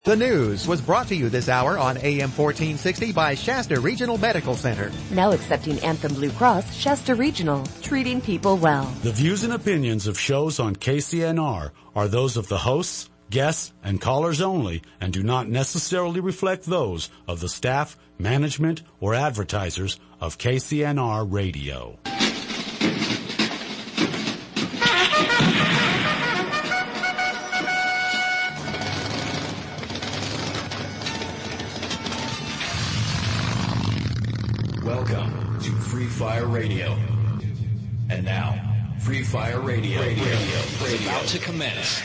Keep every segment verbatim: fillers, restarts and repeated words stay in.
The news was brought to you this hour on A M fourteen sixty by Shasta Regional Medical Center. Now accepting Anthem Blue Cross, Shasta Regional, treating people well. The views and opinions of shows on K C N R are those of the hosts, guests, and callers only and do not necessarily reflect those of the staff, management, or advertisers of K C N R Radio. Welcome to Free Fire Radio. And now, Free Fire Radio, Radio, Radio, is about to commence.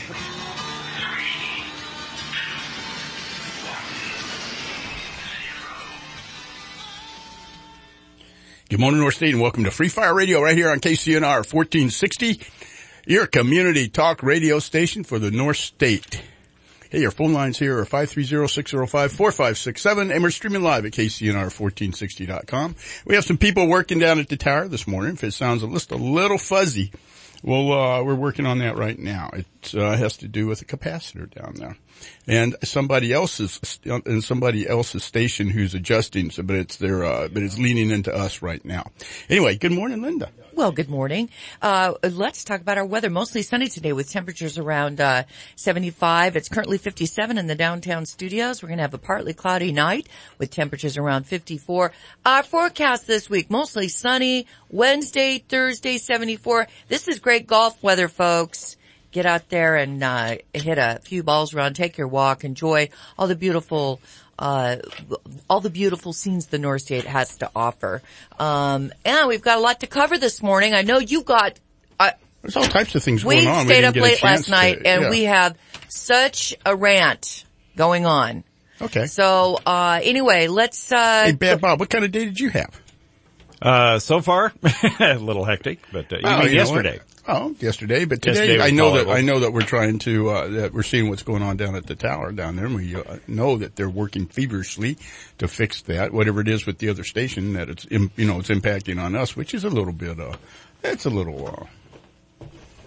Good morning, North State, and welcome to Free Fire Radio right here on K C N R fourteen sixty, your community talk radio station for the North State. Hey, our phone lines here are five three zero, six zero five, four five six seven, and we're streaming live at K C N R fourteen sixty dot com. We have some people working down at the tower this morning. If it sounds just a little fuzzy, well, uh, we're working on that right now. It uh, has to do with a capacitor down there. And somebody else's, and somebody else's station who's adjusting, so, but it's their, uh, but it's leaning into us right now. Anyway, good morning, Linda. Well, good morning. Uh, let's talk about our weather. Mostly sunny today with temperatures around, uh, seventy-five. It's currently fifty-seven in the downtown studios. We're going to have a partly cloudy night with temperatures around fifty-four. Our forecast this week, mostly sunny. Wednesday, Thursday, seventy-four. This is great golf weather, folks. Get out there and uh hit a few balls around, take your walk, enjoy all the beautiful uh all the beautiful scenes the North State has to offer. Um and we've got a lot to cover this morning. I know you got uh There's all types of things going on. We stayed up late last to, night and yeah. we have such a rant going on. Okay. So uh anyway, let's uh Hey, Bad Bob, what kind of day did you have? Uh, so far, a little hectic, but uh, oh, even you yesterday. Oh, yesterday, but today yesterday I know tolerable. that I know that we're trying to uh that we're seeing what's going on down at the tower down there, and we uh, know that they're working feverishly to fix that, whatever it is with the other station that it's im- you know it's impacting on us, which is a little bit uh it's a little uh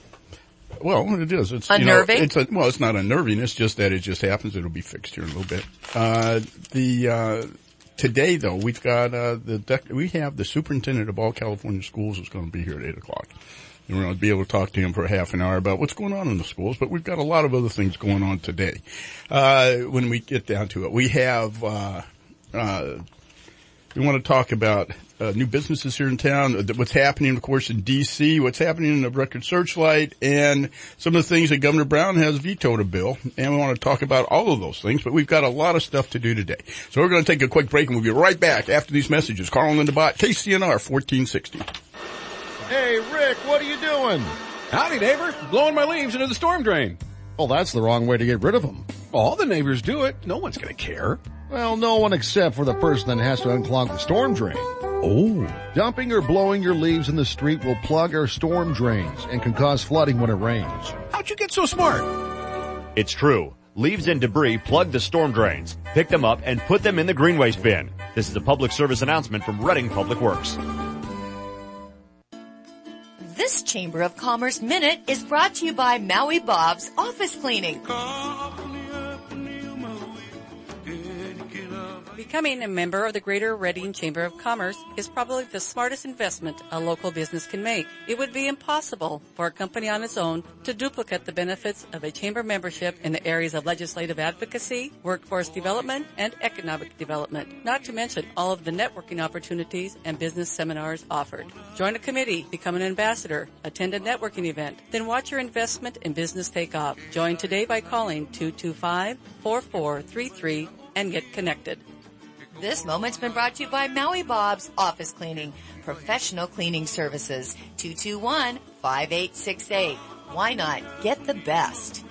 well, it is. It's unnerving. You know, it's a, well, it's not unnerving. It's just that it just happens. It'll be fixed here in a little bit. Uh, the uh Today, though, we've got, uh, the, dec- we have the superintendent of all California schools is going to be here at eight o'clock. And we're going to be able to talk to him for a half an hour about what's going on in the schools, but we've got a lot of other things going on today. Uh, when we get down to it, we have, uh, uh, we want to talk about, uh, new businesses here in town, uh, what's happening, of course, in D C, what's happening in the Record Searchlight, and some of the things that Governor Brown has vetoed a bill. And we want to talk about all of those things, but we've got a lot of stuff to do today. So we're going to take a quick break and we'll be right back after these messages. Carl and Linda Bott, K C N R fourteen sixty. Hey, Rick, what are you doing? Howdy, neighbor. Blowing my leaves into the storm drain. Well, that's the wrong way to get rid of them. All the neighbors do it. No one's going to care. Well, no one except for the person that has to unclog the storm drain. Oh. Dumping or blowing your leaves in the street will plug our storm drains and can cause flooding when it rains. How'd you get so smart? It's true. Leaves and debris plug the storm drains. Pick them up and put them in the green waste bin. This is a public service announcement from Reading Public Works. This Chamber of Commerce Minute is brought to you by Maui Bob's Office Cleaning. Becoming a member of the Greater Reading Chamber of Commerce is probably the smartest investment a local business can make. It would be impossible for a company on its own to duplicate the benefits of a chamber membership in the areas of legislative advocacy, workforce development, and economic development, not to mention all of the networking opportunities and business seminars offered. Join a committee, become an ambassador, attend a networking event, then watch your investment in business take off. Join today by calling two two five, four four three three and get connected. This moment's been brought to you by Maui Bob's Office Cleaning, professional cleaning services, two two one, five eight six eight. Why not get the best?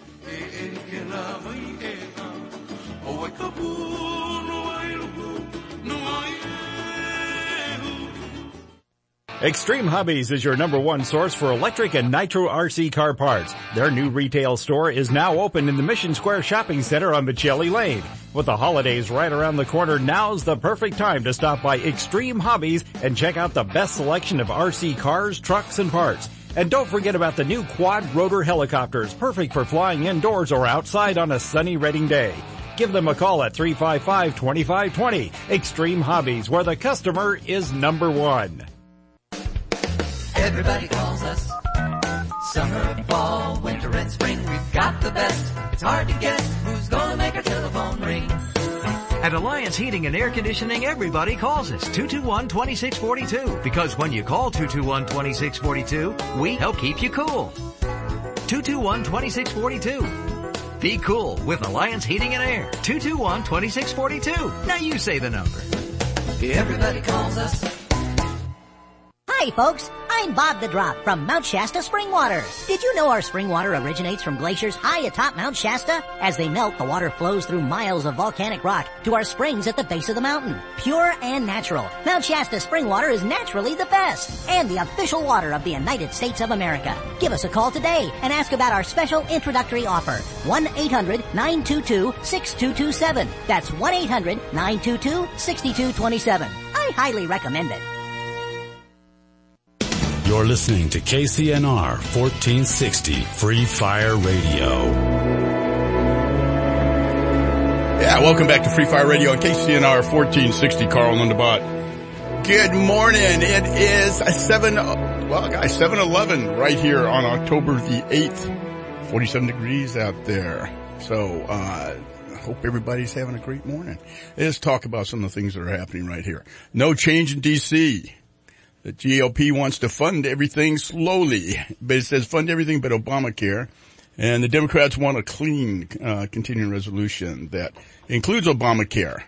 Extreme Hobbies is your number one source for electric and nitro R C car parts. Their new retail store is now open in the Mission Square Shopping Center on Michelli Lane. With the holidays right around the corner, now's the perfect time to stop by Extreme Hobbies and check out the best selection of R C cars, trucks, and parts. And don't forget about the new quad rotor helicopters, perfect for flying indoors or outside on a sunny Reading day. Give them a call at three five five, two five two zero. Extreme Hobbies, where the customer is number one. Everybody calls us. Summer, fall, winter, and spring. We've got the best. It's hard to guess who's gonna make our telephone ring. At Alliance Heating and Air Conditioning, everybody calls us two two one, two six four two. Because when you call two two one, two six four two, we help keep you cool. two two one, two six four two. Be cool with Alliance Heating and Air. two two one, two six four two. Now you say the number. Everybody calls us. Hi folks, I'm Bob the Drop from Mount Shasta Spring Water. Did you know our spring water originates from glaciers high atop Mount Shasta? As they melt, the water flows through miles of volcanic rock to our springs at the base of the mountain. Pure and natural, Mount Shasta Spring Water is naturally the best and the official water of the United States of America. Give us a call today and ask about our special introductory offer. one eight hundred, nine two two, six two two seven. That's one eight hundred, nine two two, six two two seven. I highly recommend it. You're listening to K C N R fourteen sixty Free Fire Radio. Yeah, welcome back to Free Fire Radio on K C N R fourteen sixty. Carl Lundebot. Good morning. It is seven, well guys, seven eleven right here on October the eighth. forty-seven degrees out there. So, uh, I hope everybody's having a great morning. Let's talk about some of the things that are happening right here. No change in D C The G O P wants to fund everything slowly, but it says fund everything but Obamacare. And the Democrats want a clean, uh, continuing resolution that includes Obamacare.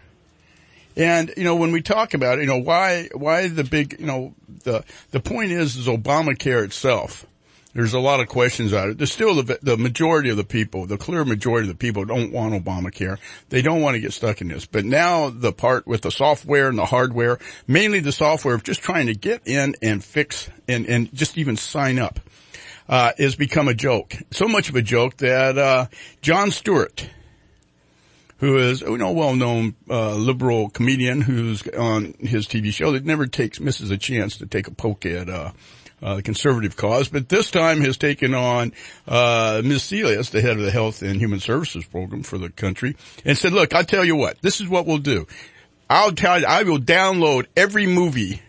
And, you know, when we talk about it, you know, why, why the big, you know, the, the point is, is Obamacare itself. There's a lot of questions on it. There's still the, the majority of the people, the clear majority of the people don't want Obamacare. They don't want to get stuck in this. But now the part with the software and the hardware, mainly the software of just trying to get in and fix and, and just even sign up, uh, has become a joke. So much of a joke that, uh, Jon Stewart, who is, you know, well-known, uh, liberal comedian who's on his T V show that never takes, misses a chance to take a poke at, uh, Uh, the conservative cause, but this time has taken on, uh, Miz Celius, the head of the Health and Human Services Program for the country, and said, look, I'll tell you what, this is what we'll do. I'll tell you, I will download every movie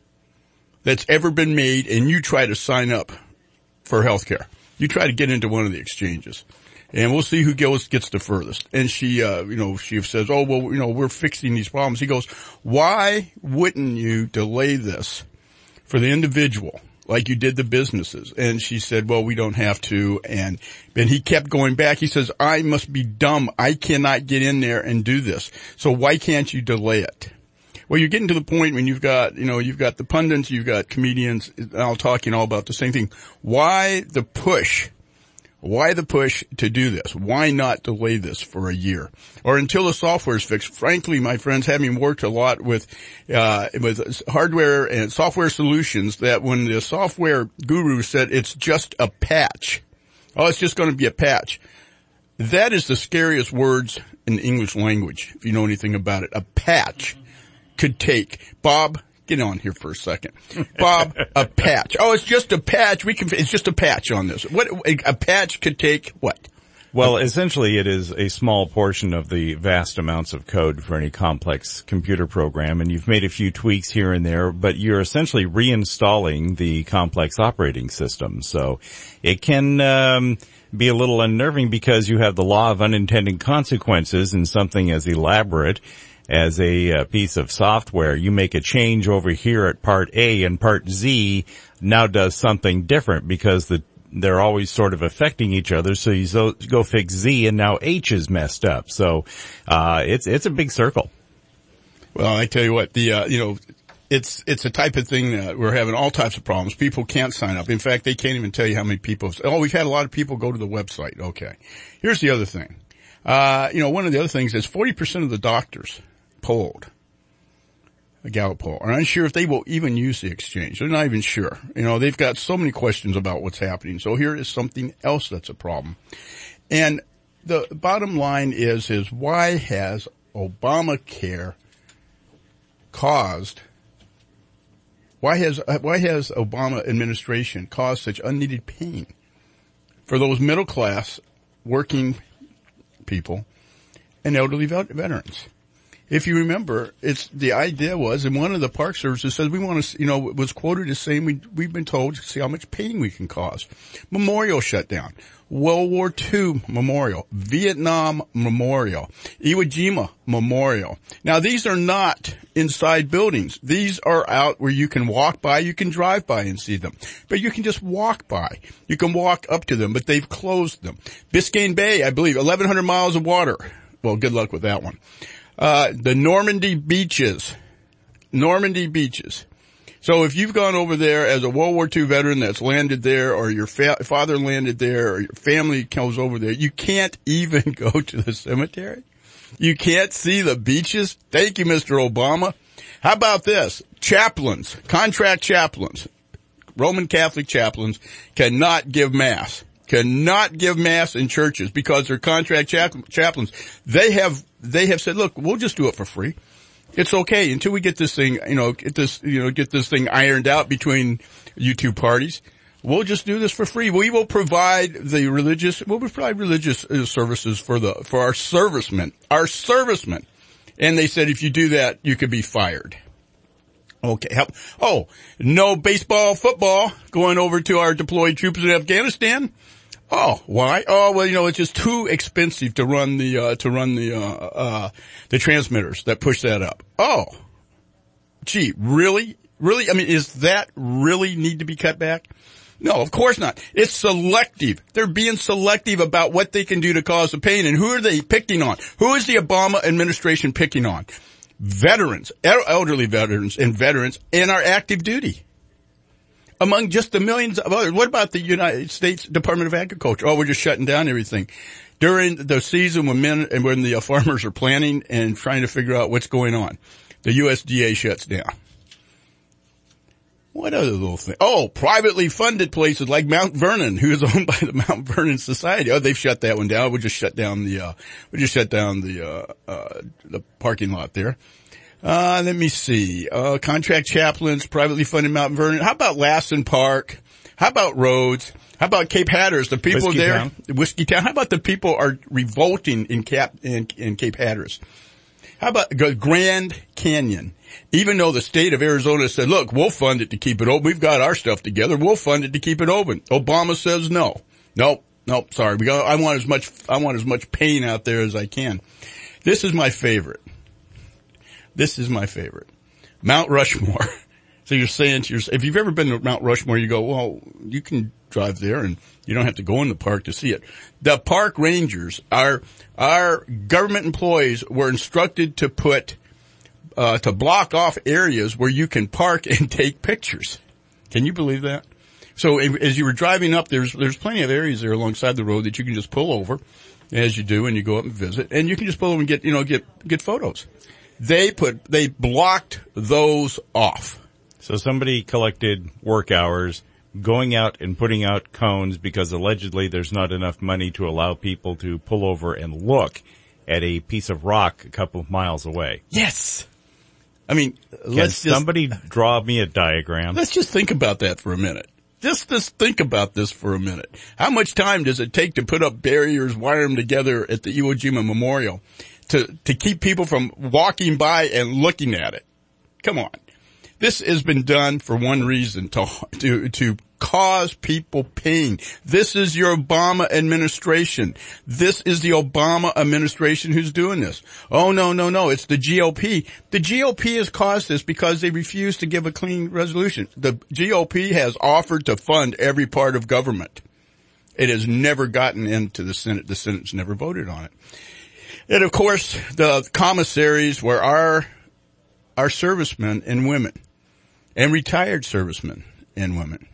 that's ever been made and you try to sign up for healthcare. You try to get into one of the exchanges. And we'll see who goes, gets the furthest. And she, uh, you know, she says, oh, well, you know, we're fixing these problems. He goes, why wouldn't you delay this for the individual like you did the businesses? And she said, well, we don't have to. And then he kept going back. He says, I must be dumb. I cannot get in there and do this. So why can't you delay it? Well, you're getting to the point when you've got, you know, you've got the pundits, you've got comedians all talking all about the same thing. Why the push? Why the push to do this? Why not delay this for a year or until the software is fixed? Frankly, my friends, having worked a lot with, uh, with hardware and software solutions, that when the software guru said it's just a patch, oh, it's just going to be a patch. That is the scariest words in the English language, if you know anything about it. A patch could take, Bob, get on here for a second. Bob, a patch. Oh, it's just a patch. We can, it's just a patch on this. What, a patch could take what? Well, essentially it is a small portion of the vast amounts of code for any complex computer program, and you've made a few tweaks here and there, but you're essentially reinstalling the complex operating system. So it can, um, be a little unnerving because you have the law of unintended consequences in something as elaborate as a uh, piece of software. You make a change over here at part A, and part Z now does something different because the they're always sort of affecting each other. So you so, go fix Z and now H is messed up. So uh it's it's a big circle. Well, I tell you what, the uh you know it's it's a type of thing that we're having all types of problems. People can't sign up. In fact, they can't even tell you how many people. Oh, we've had a lot of people go to the website. Okay. Here's the other thing. Uh you know, one of the other things is forty percent of the doctors polled, a Gallup poll, are unsure if they will even use the exchange. They're not even sure. You know, they've got so many questions about what's happening. So here is something else that's a problem. And the bottom line is, is why has Obamacare caused Why has, why has Obama administration caused such unneeded pain for those middle class working people and elderly vet- veterans? If you remember, it's, the idea was, and one of the Park Services says we want to, you know, was quoted as saying we, we've been told to see how much pain we can cause. Memorial shutdown. World War Two Memorial. Vietnam Memorial. Iwo Jima Memorial. Now these are not inside buildings. These are out where you can walk by, you can drive by and see them. But you can just walk by. You can walk up to them, but they've closed them. Biscayne Bay, I believe, eleven hundred miles of water. Well, good luck with that one. Uh, the Normandy beaches. Normandy beaches. So if you've gone over there as a World War Two veteran that's landed there, or your fa- father landed there, or your family comes over there, you can't even go to the cemetery. You can't see the beaches. Thank you, Mister Obama. How about this? Chaplains, contract chaplains, Roman Catholic chaplains cannot give mass. Cannot give mass in churches because they're contract chap- chaplains. They have, they have said, look, we'll just do it for free. It's okay until we get this thing, you know, get this, you know, get this thing ironed out between you two parties. We'll just do this for free. We will provide the religious, we'll provide religious uh, services for the, for our servicemen, our servicemen. And they said if you do that, you could be fired. Okay. Oh, no baseball, football going over to our deployed troops in Afghanistan. Oh, why? Oh, well, you know, it's just too expensive to run the, uh, to run the, uh, uh, the transmitters that push that up. Oh, gee, really? Really? I mean, is that really need to be cut back? No, of course not. It's selective. They're being selective about what they can do to cause the pain. And who are they picking on? Who is the Obama administration picking on? Veterans, elderly veterans and veterans in our active duty. Among just the millions of others. What about the United States Department of Agriculture? Oh, we're just shutting down everything. During the season when men and when the uh, farmers are planting and trying to figure out what's going on, the U S D A shuts down. What other little thing? Oh, privately funded places like Mount Vernon, who is owned by the Mount Vernon Society. Oh, they've shut that one down. We'll just shut down the, uh, we just shut down the, uh, uh, the parking lot there. Uh, let me see. Uh, contract chaplains, privately funded Mount Vernon. How about Lassen Park? How about Rhodes? How about Cape Hatteras? The people Whiskey there, Town. Whiskey Town. How about the people are revolting in Cap, in, in Cape Hatteras? How about Grand Canyon? Even though the state of Arizona said, look, we'll fund it to keep it open. We've got our stuff together. We'll fund it to keep it open. Obama says no. Nope. Nope. Sorry. We got, I want as much, I want as much pain out there as I can. This is my favorite. This is my favorite. Mount Rushmore. So you're saying to yourself, if you've ever been to Mount Rushmore, you go, well, you can drive there and you don't have to go in the park to see it. The park rangers, our, our government employees were instructed to put, uh, to block off areas where you can park and take pictures. Can you believe that? So as you were driving up, there's, there's plenty of areas there alongside the road that you can just pull over as you do and you go up and visit and you can just pull over and get, you know, get, get photos. They put, they blocked those off. So somebody collected work hours going out and putting out cones because allegedly there's not enough money to allow people to pull over and look at a piece of rock a couple of miles away. Yes. I mean, Can let's just, somebody draw me a diagram? let's just think about that for a minute. Just, just think about this for a minute. How much time does it take to put up barriers, wire them together at the Iwo Jima Memorial to, to keep people from walking by and looking at it? Come on. This has been done for one reason, to, to, to cause people pain. This is your Obama administration. This is the Obama administration who's doing this. Oh, no, no, no. It's the G O P. The G O P has caused this because they refuse to give a clean resolution. The G O P has offered to fund every part of government. It has never gotten into the Senate. The Senate's never voted on it. And of course, the commissaries where our, our servicemen and women and retired servicemen and women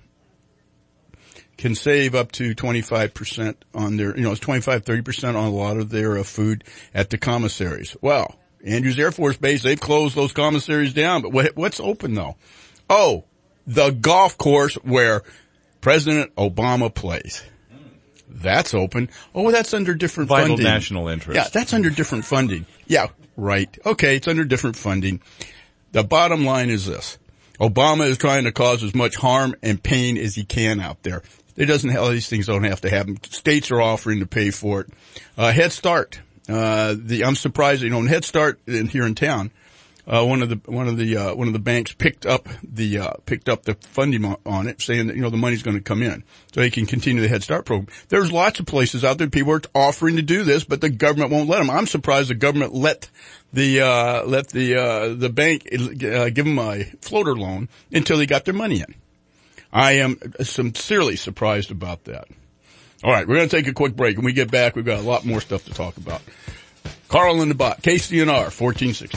can save up to twenty-five percent on their, you know, it's twenty-five, thirty percent on a lot of their uh, food at the commissaries. Well, Andrews Air Force Base, they've closed those commissaries down, but what, what's open though? Oh, the golf course where President Obama plays. That's open. Oh, that's under different Vital funding. national interest. Yeah, that's under different funding. Yeah, right. Okay, it's under different funding. The bottom line is this. Obama is trying to cause as much harm and pain as he can out there. It doesn't, all these things don't have to happen. States are offering to pay for it. Uh, Head Start, uh, the, I'm surprised, you know, in Head Start in, here in town, uh, one of the, one of the, uh, one of the banks picked up the, uh, picked up the funding on it, saying that, you know, the money's going to come in so they can continue the Head Start program. There's lots of places out there, people are offering to do this, but the government won't let them. I'm surprised the government let the, uh, let the, uh, the bank, uh, give them a floater loan until they got their money in. I am sincerely surprised about that. All right, we're going to take a quick break. When we get back, we've got a lot more stuff to talk about. Carl and the Bot, K C N R, fourteen sixty.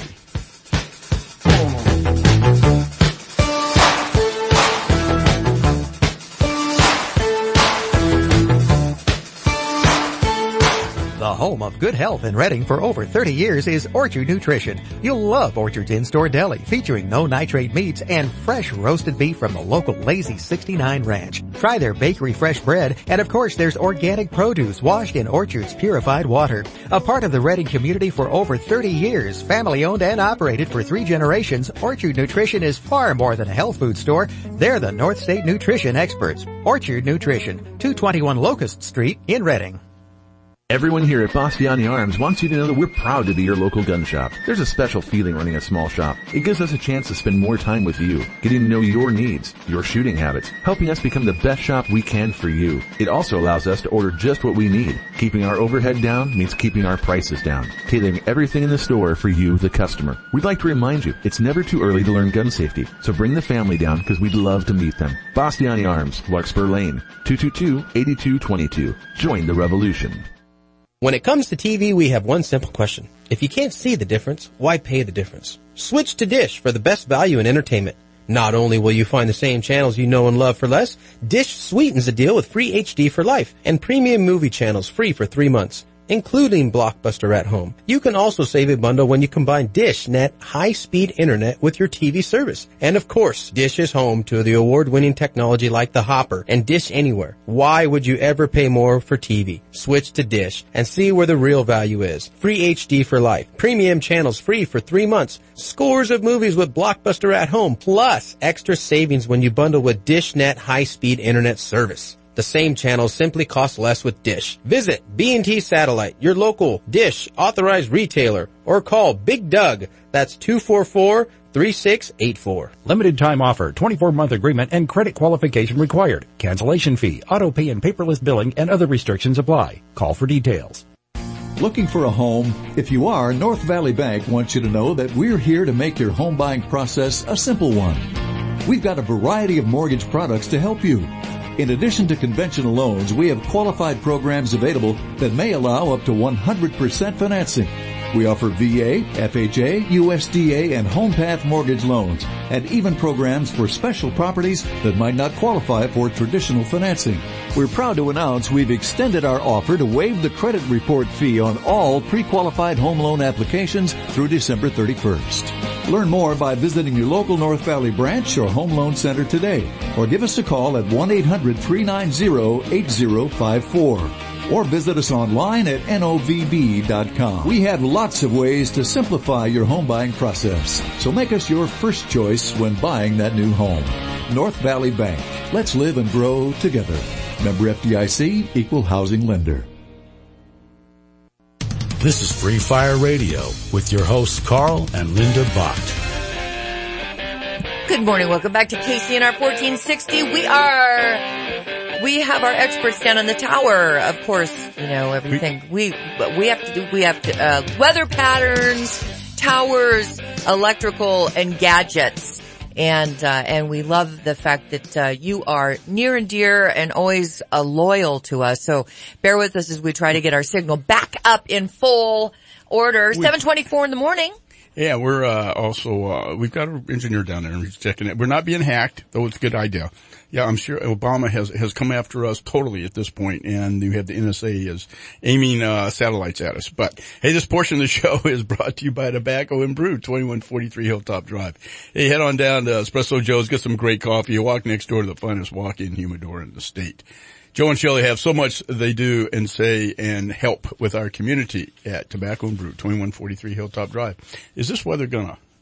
The home of good health in Reading for over thirty years is Orchard Nutrition. You'll love Orchard's in-store deli featuring no nitrate meats and fresh roasted beef from the local Lazy sixty-nine Ranch. Try their bakery fresh bread, and of course there's organic produce washed in Orchard's purified water. A part of the Reading community for over thirty years, family owned and operated for three generations, Orchard Nutrition is far more than a health food store. They're the North State Nutrition experts. Orchard Nutrition, two twenty-one Locust Street in Reading. Everyone here at Bastiani Arms wants you to know that we're proud to be your local gun shop. There's a special feeling running a small shop. It gives us a chance to spend more time with you, getting to know your needs, your shooting habits, helping us become the best shop we can for you. It also allows us to order just what we need. Keeping our overhead down means keeping our prices down, tailoring everything in the store for you, the customer. We'd like to remind you, it's never too early to learn gun safety, so bring the family down because we'd love to meet them. Bastiani Arms, Larkspur Lane, two two two, eight two two two. Join the revolution. When it comes to T V, we have one simple question. If you can't see the difference, why pay the difference? Switch to Dish for the best value in entertainment. Not only will you find the same channels you know and love for less, Dish sweetens the deal with free H D for life and premium movie channels free for three months, including Blockbuster at Home. You can also save a bundle when you combine DishNet high-speed internet with your T V service. And of course, Dish is home to the award-winning technology like the Hopper and Dish Anywhere. Why would you ever pay more for T V? Switch to Dish and see where the real value is. Free H D for life. Premium channels free for three months. Scores of movies with Blockbuster at Home. Plus, extra savings when you bundle with DishNet high-speed internet service. The same channels simply cost less with Dish. Visit B and T Satellite, your local Dish authorized retailer, or call Big Doug. That's two four four, three six eight four. Limited time offer, twenty-four month agreement and credit qualification required. Cancellation fee, auto pay and paperless billing and other restrictions apply. Call for details. Looking for a home? If you are, North Valley Bank wants you to know that we're here to make your home buying process a simple one. We've got a variety of mortgage products to help you. In addition to conventional loans, we have qualified programs available that may allow up to one hundred percent financing. We offer V A, F H A, U S D A, and HomePath mortgage loans, and even programs for special properties that might not qualify for traditional financing. We're proud to announce we've extended our offer to waive the credit report fee on all pre-qualified home loan applications through December thirty-first. Learn more by visiting your local North Valley branch or home loan center today, or give us a call at one eight hundred, three nine zero, eight zero five four. Or visit us online at N O V B dot com. We have lots of ways to simplify your home buying process, so make us your first choice when buying that new home. North Valley Bank. Let's live and grow together. Member F D I C, Equal Housing Lender. This is Free Fire Radio with your hosts Carl and Linda Bott. Good morning. Welcome back to K C N R fourteen sixty. We are, we have our experts down on the tower. Of course, you know, everything. We, but we have to do, we have to, uh, weather patterns, towers, electrical, and gadgets. And, uh, and we love the fact that, uh, you are near and dear and always, uh, loyal to us. So bear with us as we try to get our signal back up in full order. seven twenty-four in the morning. Yeah, we're, uh, also, uh, we've got an engineer down there and he's checking it. We're not being hacked, though it's a good idea. Yeah, I'm sure Obama has, has come after us totally at this point, and you have the N S A is aiming, uh, satellites at us. But, hey, this portion of the show is brought to you by Tobacco and Brew, twenty-one forty-three Hilltop Drive. Hey, head on down to Espresso Joe's, get some great coffee. You walk next door to the finest walk-in humidor in the state. Joe and Shelley have so much they do and say and help with our community at Tobacco and Brew, twenty-one forty-three Hilltop Drive. Is this weather gonna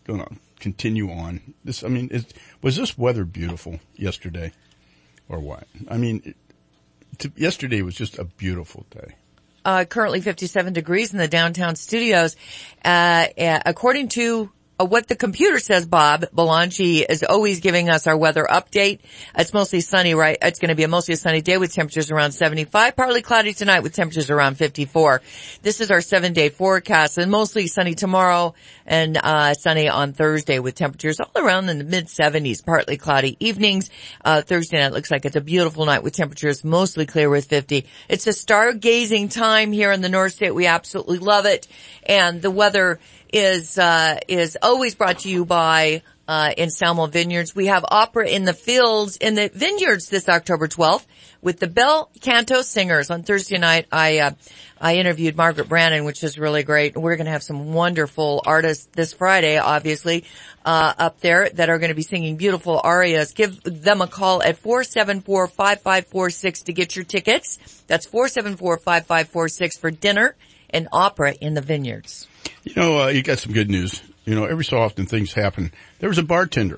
going to continue on. This, I mean, is, was this weather beautiful yesterday or what? I mean, it, to, yesterday was just a beautiful day. Uh, currently fifty-seven degrees in the downtown studios. Uh, uh according to uh, what the computer says, Bob Belangi is always giving us our weather update. It's mostly sunny, right? It's going to be a mostly sunny day with temperatures around seventy-five, partly cloudy tonight with temperatures around fifty-four. This is our seven day forecast, and mostly sunny tomorrow and, uh, sunny on Thursday with temperatures all around in the mid seventies, partly cloudy evenings. Uh, Thursday night looks like it's a beautiful night with temperatures mostly clear with fifty. It's a stargazing time here in the North State. We absolutely love it. And the weather is, uh, is always brought to you by, uh, Anselmo Vineyards. We have opera in the fields in the vineyards this October twelfth with the Bel Canto Singers. On Thursday night, I, uh, I interviewed Margaret Brannon, which is really great. We're going to have some wonderful artists this Friday, obviously, uh, up there that are going to be singing beautiful arias. Give them a call at four seven four, five five four six to get your tickets. That's four seven four, five five four six for dinner and opera in the vineyards. You know, uh, you got some good news. You know, every so often things happen. There was a bartender,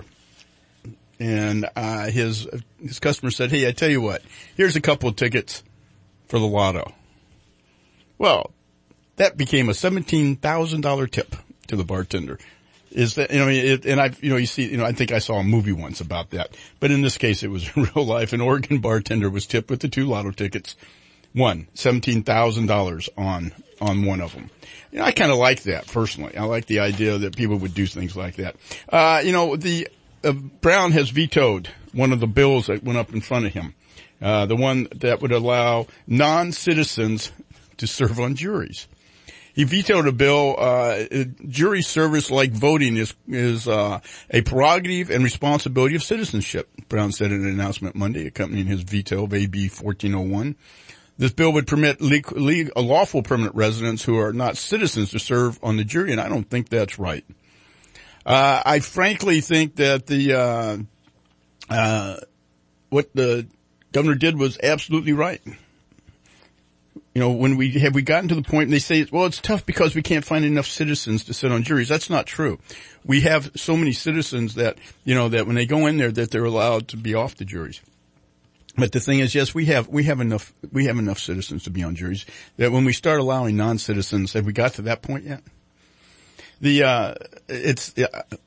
and uh his his customer said, "Hey, I tell you what, here's a couple of tickets for the lotto." Well, that became a seventeen thousand dollars tip to the bartender. Is that, you know, it, and I, you know, you see, you know, I think I saw a movie once about that, but in this case it was real life. An Oregon bartender was tipped with the two lotto tickets, won seventeen thousand dollars on, on one of them. You know, I kind of like that personally. I like the idea that people would do things like that. Uh, you know, the, uh, Brown has vetoed one of the bills that went up in front of him. Uh, the one that would allow non-citizens to serve on juries. He vetoed a bill, uh, jury service like voting is, is, uh, a prerogative and responsibility of citizenship, Brown said in an announcement Monday accompanying his veto of A B fourteen oh one. This bill would permit legal, legal, lawful permanent residents who are not citizens to serve on the jury, and I don't think that's right. Uh, I frankly think that the, uh, uh, what the governor did was absolutely right. You know, when we have we gotten to the point and they say, well, it's tough because we can't find enough citizens to sit on juries. That's not true. We have so many citizens that, you know, that when they go in there that they're allowed to be off the juries. But the thing is, yes, we have, we have enough, we have enough citizens to be on juries that when we start allowing non-citizens, have we got to that point yet? The, uh, it's,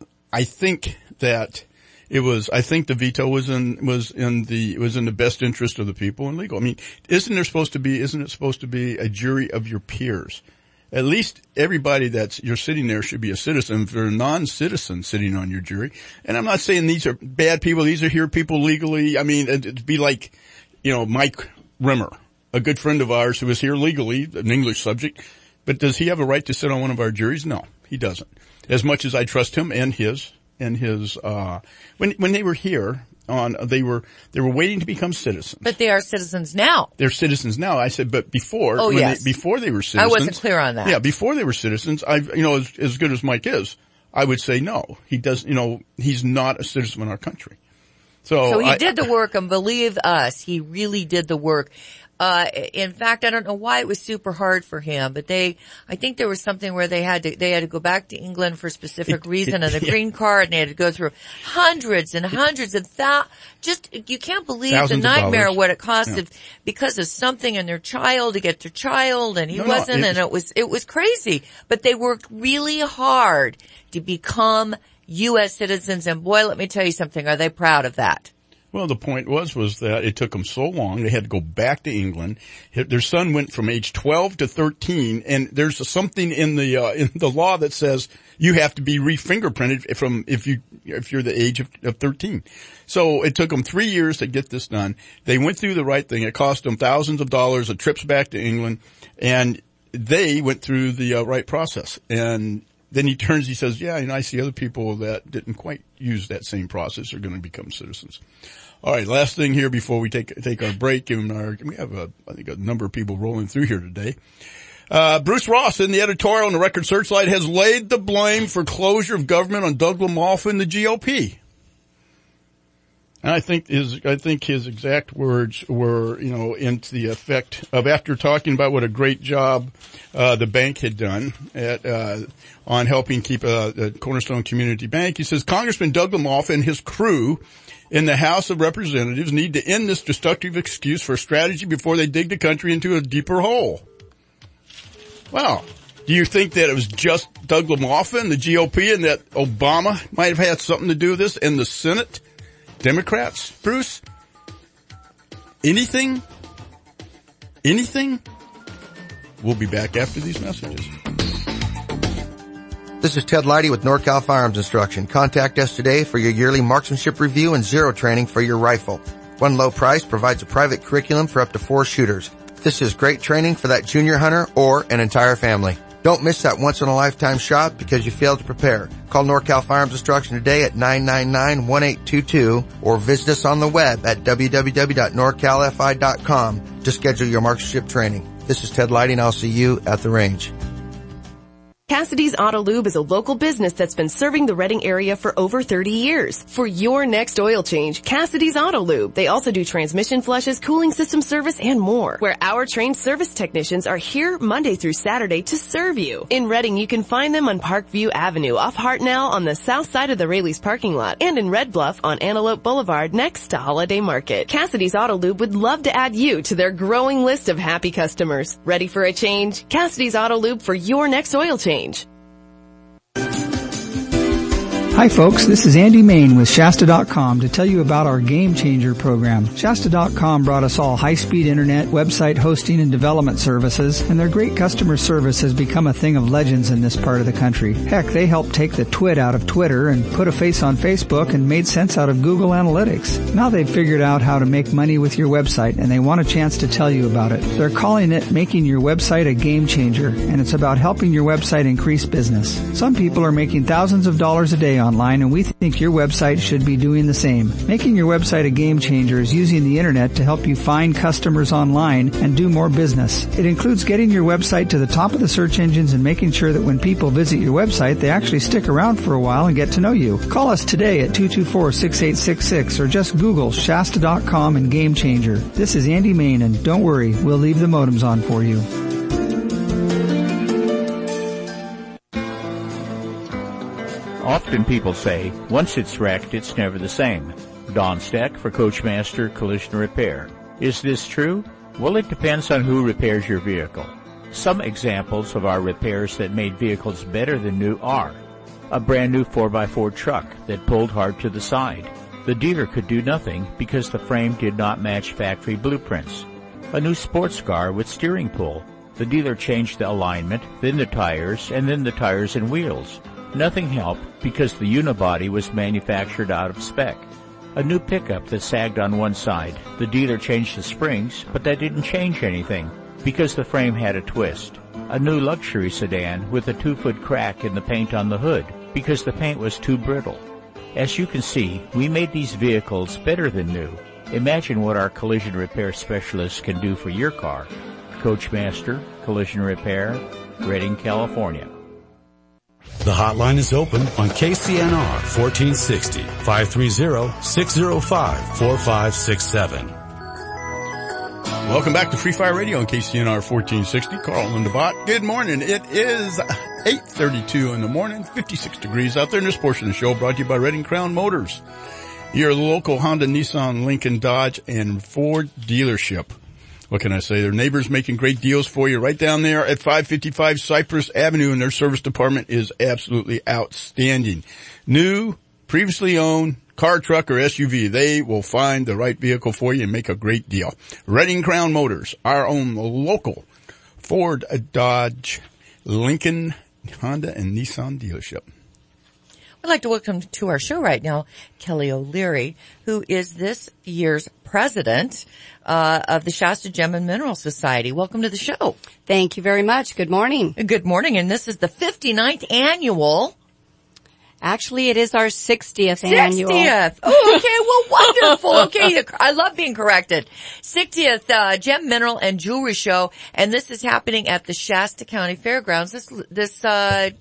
I think that it was, I think the veto was in, was in the, was in the best interest of the people and legal. I mean, isn't there supposed to be, isn't it supposed to be a jury of your peers? At least everybody that's, you're sitting there should be a citizen. If they're a non-citizen sitting on your jury, and I'm not saying these are bad people, these are here people legally. I mean, it'd be like, you know, Mike Rimmer, a good friend of ours who is here legally, an English subject, but does he have a right to sit on one of our juries? No, he doesn't. As much as I trust him and his, and his, uh, when, when they were here on, they were, they were waiting to become citizens. But they are citizens now. They're citizens now. I said, but before, oh, when yes. they, before they were citizens. I wasn't clear on that. Yeah, before they were citizens, I, you know, as, as good as Mike is, I would say no. He does, you know, he's not a citizen of our country. So, so he I, did the work, and believe us, he really did the work. Uh, in fact, I don't know why it was super hard for him, but they, I think there was something where they had to, they had to go back to England for a specific it, reason it, and a yeah. green card, and they had to go through hundreds and hundreds of that. Just, you can't believe Thousands the nightmare of what it cost yeah. of, because of something in their child to get their child, and he no, no, wasn't, it and was, it was, it was crazy. But they worked really hard to become U S citizens, and boy, let me tell you something, are they proud of that? Well, the point was, was that it took them so long, they had to go back to England. Their son went from age twelve to thirteen, and there's something in the, uh, in the law that says you have to be re-fingerprinted from, if you, if you're the age of, of thirteen. So it took them three years to get this done. They went through the right thing. It cost them thousands of dollars of trips back to England, and they went through the uh, right process. And then he turns, he says, yeah, and I see other people that didn't quite use that same process are going to become citizens. All right, last thing here before we take take our break, and our, we have a, I think a number of people rolling through here today. Uh, Bruce Ross in the editorial in the Record Searchlight has laid the blame for closure of government on Doug LaMalfa and the G O P. And I think his, I think his exact words were, you know, into the effect of after talking about what a great job, uh, the bank had done at, uh, on helping keep, uh, the Cornerstone Community Bank. He says Congressman Doug Lamothe and his crew in the House of Representatives need to end this destructive excuse for strategy before they dig the country into a deeper hole. Well, do you think that it was just Doug Lamothe and the G O P and that Obama might have had something to do with this in the Senate? Democrats, Bruce? Anything? Anything? We'll be back after these messages. This is Ted Leidy with NorCal Firearms Instruction. Contact us today for your yearly marksmanship review and zero training for your rifle. One low price provides a private curriculum for up to four shooters. This is great training for that junior hunter or an entire family. Don't miss that once-in-a-lifetime shot because you failed to prepare. Call NorCal Firearms Instruction today at nine nine nine, one eight two two or visit us on the web at w w w dot norcal f i dot com to schedule your marksmanship training. This is Ted Leidy, and I'll see you at the range. Cassidy's Auto Lube is a local business that's been serving the Reading area for over thirty years. For your next oil change, Cassidy's Auto Lube. They also do transmission flushes, cooling system service, and more. Where our trained service technicians are here Monday through Saturday to serve you. In Reading, you can find them on Parkview Avenue off Hartnell on the south side of the Raley's parking lot, and in Red Bluff on Antelope Boulevard next to Holiday Market. Cassidy's Auto Lube would love to add you to their growing list of happy customers. Ready for a change? Cassidy's Auto Lube for your next oil change. Hi folks, this is Andy Main with Shasta dot com to tell you about our Game Changer program. Shasta dot com brought us all high-speed internet, website hosting, and development services, and their great customer service has become a thing of legends in this part of the country. Heck, they helped take the twit out of Twitter and put a face on Facebook and made sense out of Google Analytics. Now they've figured out how to make money with your website, and they want a chance to tell you about it. They're calling it Making Your Website a Game Changer, and it's about helping your website increase business. Some people are making thousands of dollars a day on online, and we think your website should be doing the same. Making your website a game changer is using the internet to help you find customers online and do more business. It includes getting your website to the top of the search engines and making sure that when people visit your website, they actually stick around for a while and get to know you. Call us today at two two four, six eight six six or just Google Shasta dot com and Game Changer. This is Andy Main, and don't worry, we'll leave the modems on for you. Often people say, once it's wrecked, it's never the same. Don Steck for Coachmaster Collision Repair. Is this true? Well, it depends on who repairs your vehicle. Some examples of our repairs that made vehicles better than new are a brand new four by four truck that pulled hard to the side. The dealer could do nothing because the frame did not match factory blueprints. A new sports car with steering pull. The dealer changed the alignment, then the tires, and then the tires and wheels. Nothing helped because the unibody was manufactured out of spec. A new pickup that sagged on one side. The dealer changed the springs, but that didn't change anything because the frame had a twist. A new luxury sedan with a two-foot crack in the paint on the hood because the paint was too brittle. As you can see, we made these vehicles better than new. Imagine what our collision repair specialists can do for your car. Coachmaster Collision Repair, Redding, California. The hotline is open on K C N R fourteen sixty, five three zero, six zero five, four five six seven. Welcome back to Free Fire Radio on K C N R fourteen sixty. Carl Lindebot. Good morning. It is eight thirty-two in the morning, fifty-six degrees out there in this portion of the show brought to you by Redding Crown Motors, your local Honda, Nissan, Lincoln, Dodge, and Ford dealership. What can I say? Their neighbors making great deals for you right down there at five fifty-five Cypress Avenue, and their service department is absolutely outstanding. New, previously owned, car, truck, or S U V, they will find the right vehicle for you and make a great deal. Redding Crown Motors, our own local Ford, Dodge, Lincoln, Honda, and Nissan dealership. I'd like to welcome to our show right now Kelly O'Leary, who is this year's president uh, of the Shasta Gem and Mineral Society. Welcome to the show. Thank you very much. Good morning. Good morning. And this is the fifty-ninth annual. Actually, it is our sixtieth, sixtieth. Annual. Oh, okay. Well, wonderful. Okay. I love being corrected. sixtieth uh, Gem, Mineral, and Jewelry Show. And this is happening at the Shasta County Fairgrounds this, this, uh,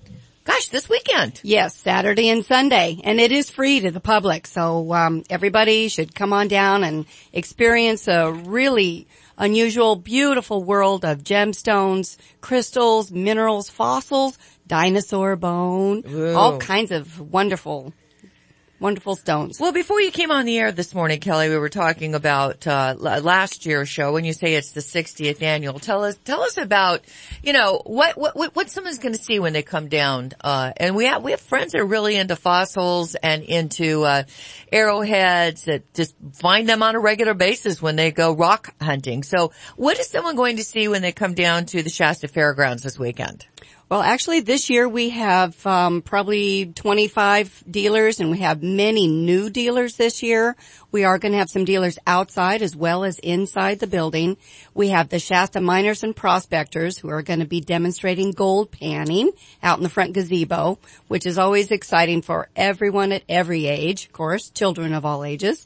Gosh, this weekend. Yes, Saturday and Sunday. And it is free to the public. So, um, everybody should come on down and experience a really unusual, beautiful world of gemstones, crystals, minerals, fossils, dinosaur bone, Whoa. all kinds of wonderful Wonderful stones. Well, before you came on the air this morning, Kelly, we were talking about uh l- last year's show. When you say it's the sixtieth annual, tell us tell us about, you know, what what what, what someone's going to see when they come down. Uh and we have we have friends that are really into fossils and into uh arrowheads that just find them on a regular basis when they go rock hunting. So, what is someone going to see when they come down to the Shasta Fairgrounds this weekend? Well, actually, this year we have um probably twenty-five dealers, and we have many new dealers this year. We are going to have some dealers outside as well as inside the building. We have the Shasta Miners and Prospectors who are going to be demonstrating gold panning out in the front gazebo, which is always exciting for everyone at every age, of course, children of all ages.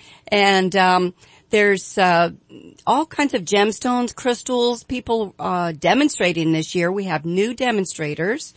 And um There's uh all kinds of gemstones, crystals, people uh demonstrating this year. We have new demonstrators,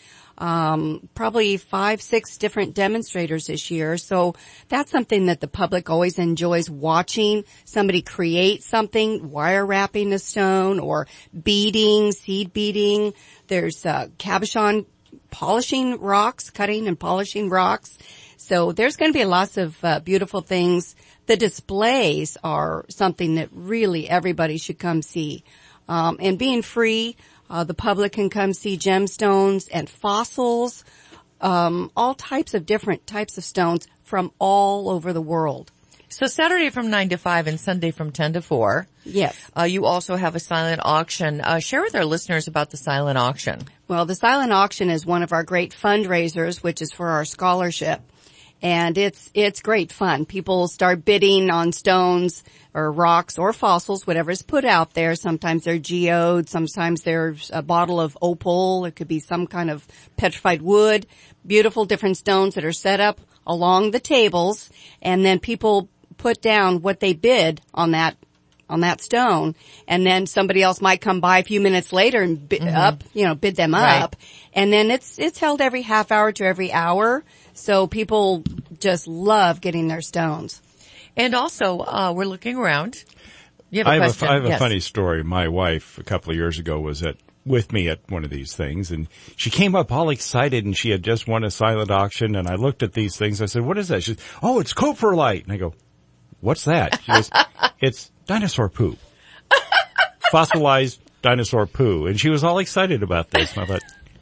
um probably five, six different demonstrators this year. So that's something that the public always enjoys watching. Somebody create something, wire wrapping a stone or beading, seed beading. There's uh cabochon polishing rocks, cutting and polishing rocks. So there's going to be lots of uh, beautiful things. The displays are something that really everybody should come see. Um, and being free, uh, the public can come see gemstones and fossils, um, all types of different types of stones from all over the world. So Saturday from nine to five and Sunday from ten to four. Yes. Uh, you also have a silent auction. Uh, share with our listeners about the silent auction. Well, the silent auction is one of our great fundraisers, which is for our scholarship. And it's, it's great fun. People start bidding on stones or rocks or fossils, whatever's put out there. Sometimes they're geodes. Sometimes there's a bottle of opal. It could be some kind of petrified wood. Beautiful different stones that are set up along the tables. And then people put down what they bid on that on that stone, and then somebody else might come by a few minutes later and bid mm-hmm. up, you know, bid them right. up. And then it's it's held every half hour to every hour. So people just love getting their stones. And also, uh, we're looking around. You have a I have, question. a, I have yes. a funny story. My wife, a couple of years ago, was at with me at one of these things, and she came up all excited, and she had just won a silent auction, and I looked at these things. I said, what is that? She said, oh, it's coprolite. And I go, what's that? She goes, it's dinosaur poo. Fossilized dinosaur poo. And she was all excited about this, and I thought,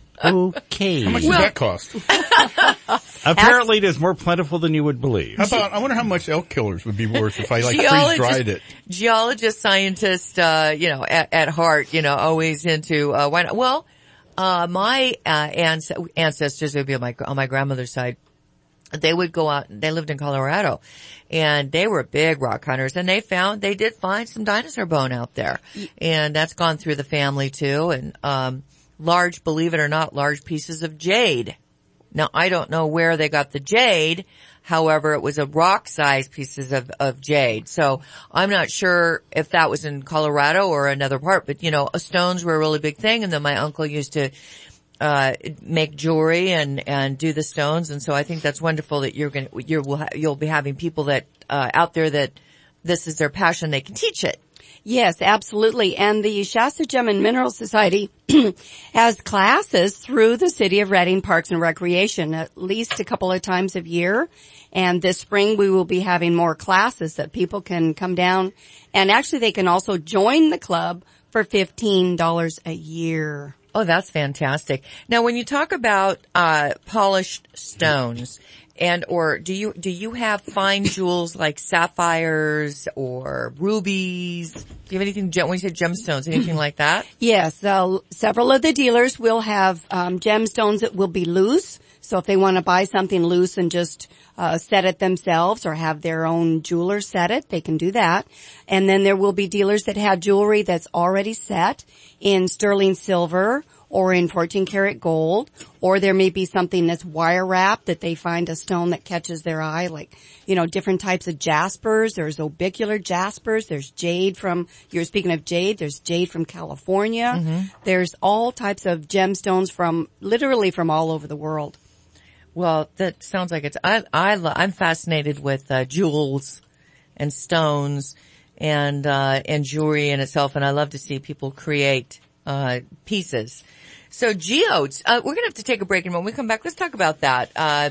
okay. How much well, does that cost? Apparently it is more plentiful than you would believe. How about, I wonder how much elk killers would be worth if I like Geologist- freeze-dried it. Geologist, scientist, uh, you know, at, at heart, you know, always into, uh, why not? Well, uh, my, uh, ans- ancestors would be on my, on my grandmother's side. They would go out, they lived in Colorado, and they were big rock hunters, and they found, they did find some dinosaur bone out there. And that's gone through the family too, and, um, large, believe it or not, large pieces of jade. Now, I don't know where they got the jade. However, it was a rock-sized pieces of, of jade. So I'm not sure if that was in Colorado or another part, but you know, stones were a really big thing. And then my uncle used to, uh, make jewelry and, and do the stones. And so I think that's wonderful that you're going to, you're, you'll be having people that, uh, out there that this is their passion. They can teach it. Yes, absolutely. And the Shasta Gem and Mineral Society has classes through the City of Redding Parks and Recreation at least a couple of times a year. And this spring we will be having more classes that people can come down. And actually they can also join the club for fifteen dollars a year. Oh, that's fantastic. Now, when you talk about, uh, polished stones, and or do you do you have fine jewels like sapphires or rubies? Do you have anything when you say gemstones, anything like that? Yes, uh, several of the dealers will have um, gemstones that will be loose. So if they want to buy something loose and just uh set it themselves or have their own jeweler set it, they can do that. And then there will be dealers that have jewelry that's already set in sterling silver or in fourteen karat gold, or there may be something that's wire wrapped that they find a stone that catches their eye, like, you know, different types of jaspers. There's orbicular jaspers. There's jade from, you were speaking of jade, there's jade from California. Mm-hmm. There's all types of gemstones from, literally from all over the world. Well, that sounds like it's, I, I, lo- I'm fascinated with, uh, jewels and stones and, uh, and jewelry in itself. And I love to see people create, uh, pieces. So geodes, uh, we're going to have to take a break. And when we come back, let's talk about that. Uh,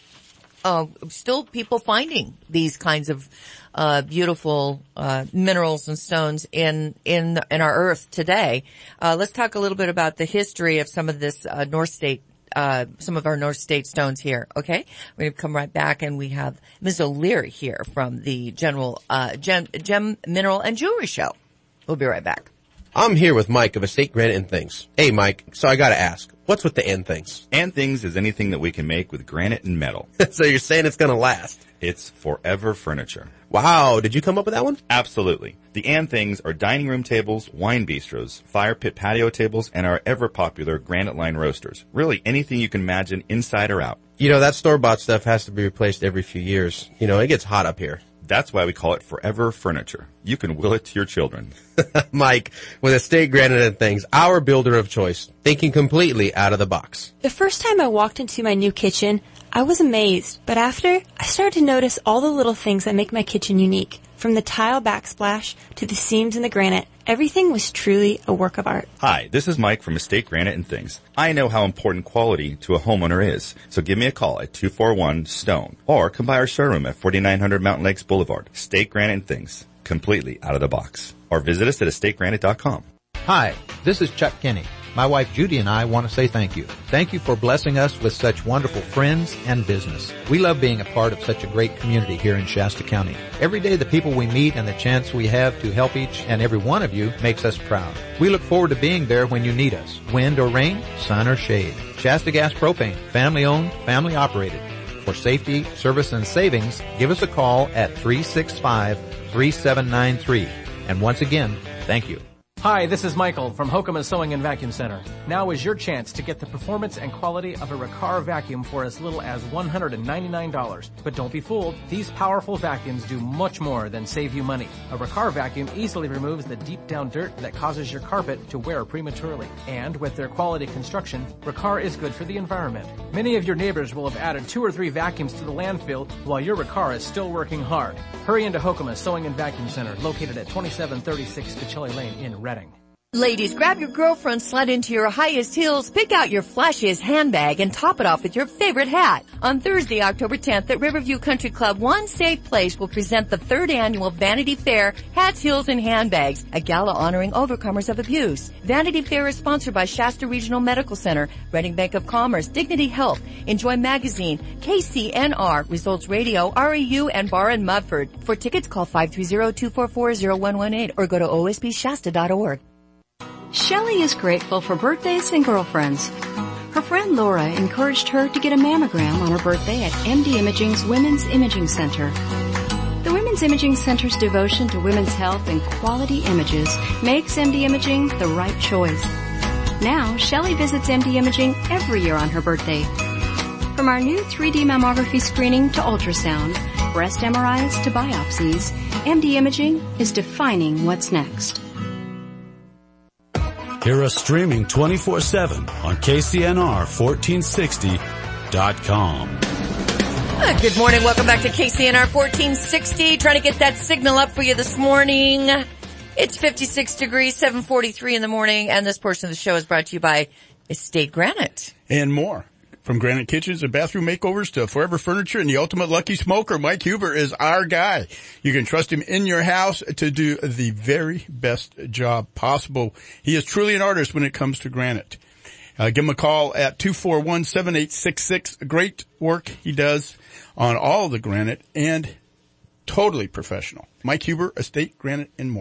uh, still people finding these kinds of, uh, beautiful, uh, minerals and stones in, in, in our earth today. Uh, let's talk a little bit about the history of some of this, uh, North State Uh, some of our North State stones here, okay? We're going to come right back, and we have Miz O'Leary here from the General uh, Gem, Gem Mineral and Jewelry Show. We'll be right back. I'm here with Mike of Estate Granite and Things. Hey, Mike, so I gotta ask, what's with the and things? And things is anything that we can make with granite and metal. So you're saying it's gonna last? It's forever furniture. Wow, did you come up with that one? Absolutely. The and things are dining room tables, wine bistros, fire pit patio tables, and our ever popular granite line roasters. Really anything you can imagine inside or out. You know, that store-bought stuff has to be replaced every few years. You know, it gets hot up here. That's why we call it forever furniture. You can will it to your children. Mike, with Estate Granite and Things, our builder of choice, thinking completely out of the box. The first time I walked into my new kitchen, I was amazed, but after, I started to notice all the little things that make my kitchen unique. From the tile backsplash to the seams in the granite, everything was truly a work of art. Hi, this is Mike from Estate Granite and Things. I know how important quality to a homeowner is, so give me a call at two four one STONE or come by our showroom at forty-nine hundred Mountain Lakes Boulevard. Estate Granite and Things, completely out of the box. Or visit us at estate granite dot com. Hi, this is Chuck Kinney. My wife Judy and I want to say thank you. Thank you for blessing us with such wonderful friends and business. We love being a part of such a great community here in Shasta County. Every day the people we meet and the chance we have to help each and every one of you makes us proud. We look forward to being there when you need us. Wind or rain, sun or shade. Shasta Gas Propane, family owned, family operated. For safety, service, and savings, give us a call at three six five, three seven nine three. And once again, thank you. Hi, this is Michael from Hokema Sewing and Vacuum Center. Now is your chance to get the performance and quality of a Riccar vacuum for as little as one hundred ninety-nine dollars. But don't be fooled, these powerful vacuums do much more than save you money. A Riccar vacuum easily removes the deep down dirt that causes your carpet to wear prematurely. And with their quality construction, Riccar is good for the environment. Many of your neighbors will have added two or three vacuums to the landfill while your Riccar is still working hard. Hurry into Hokema Sewing and Vacuum Center, located at twenty-seven thirty-six Cachelli Lane in Redding. Ladies, grab your girlfriend, slide into your highest heels, pick out your flashiest handbag, and top it off with your favorite hat. On Thursday, October tenth, at Riverview Country Club, One Safe Place will present the third annual Vanity Fair Hats, Heels, and Handbags, a gala honoring overcomers of abuse. Vanity Fair is sponsored by Shasta Regional Medical Center, Redding Bank of Commerce, Dignity Health, Enjoy Magazine, K C N R, Results Radio, R E U, and Bar in Mudford. For tickets, call five three zero, two four four, zero one one eight or go to O S B Shasta dot org. Shelley is grateful for birthdays and girlfriends. Her friend Laura encouraged her to get a mammogram on her birthday at M D Imaging's Women's Imaging Center. The Women's Imaging Center's devotion to women's health and quality images makes M D Imaging the right choice. Now, Shelley visits M D Imaging every year on her birthday. From our new three D mammography screening to ultrasound, breast M R Is to biopsies, M D Imaging is defining what's next. Hear us streaming twenty-four seven on K C N R fourteen sixty dot com. Good morning. Welcome back to K C N R fourteen sixty. Trying to get that signal up for you this morning. It's fifty-six degrees, seven forty-three in the morning, and this portion of the show is brought to you by Estate Granite. And more. From granite kitchens and bathroom makeovers to forever furniture and the ultimate lucky smoker, Mike Huber is our guy. You can trust him in your house to do the very best job possible. He is truly an artist when it comes to granite. Uh, give him a call at two four one, seven eight six six. Great work he does on all the granite and totally professional. Mike Huber, Estate Granite, and more.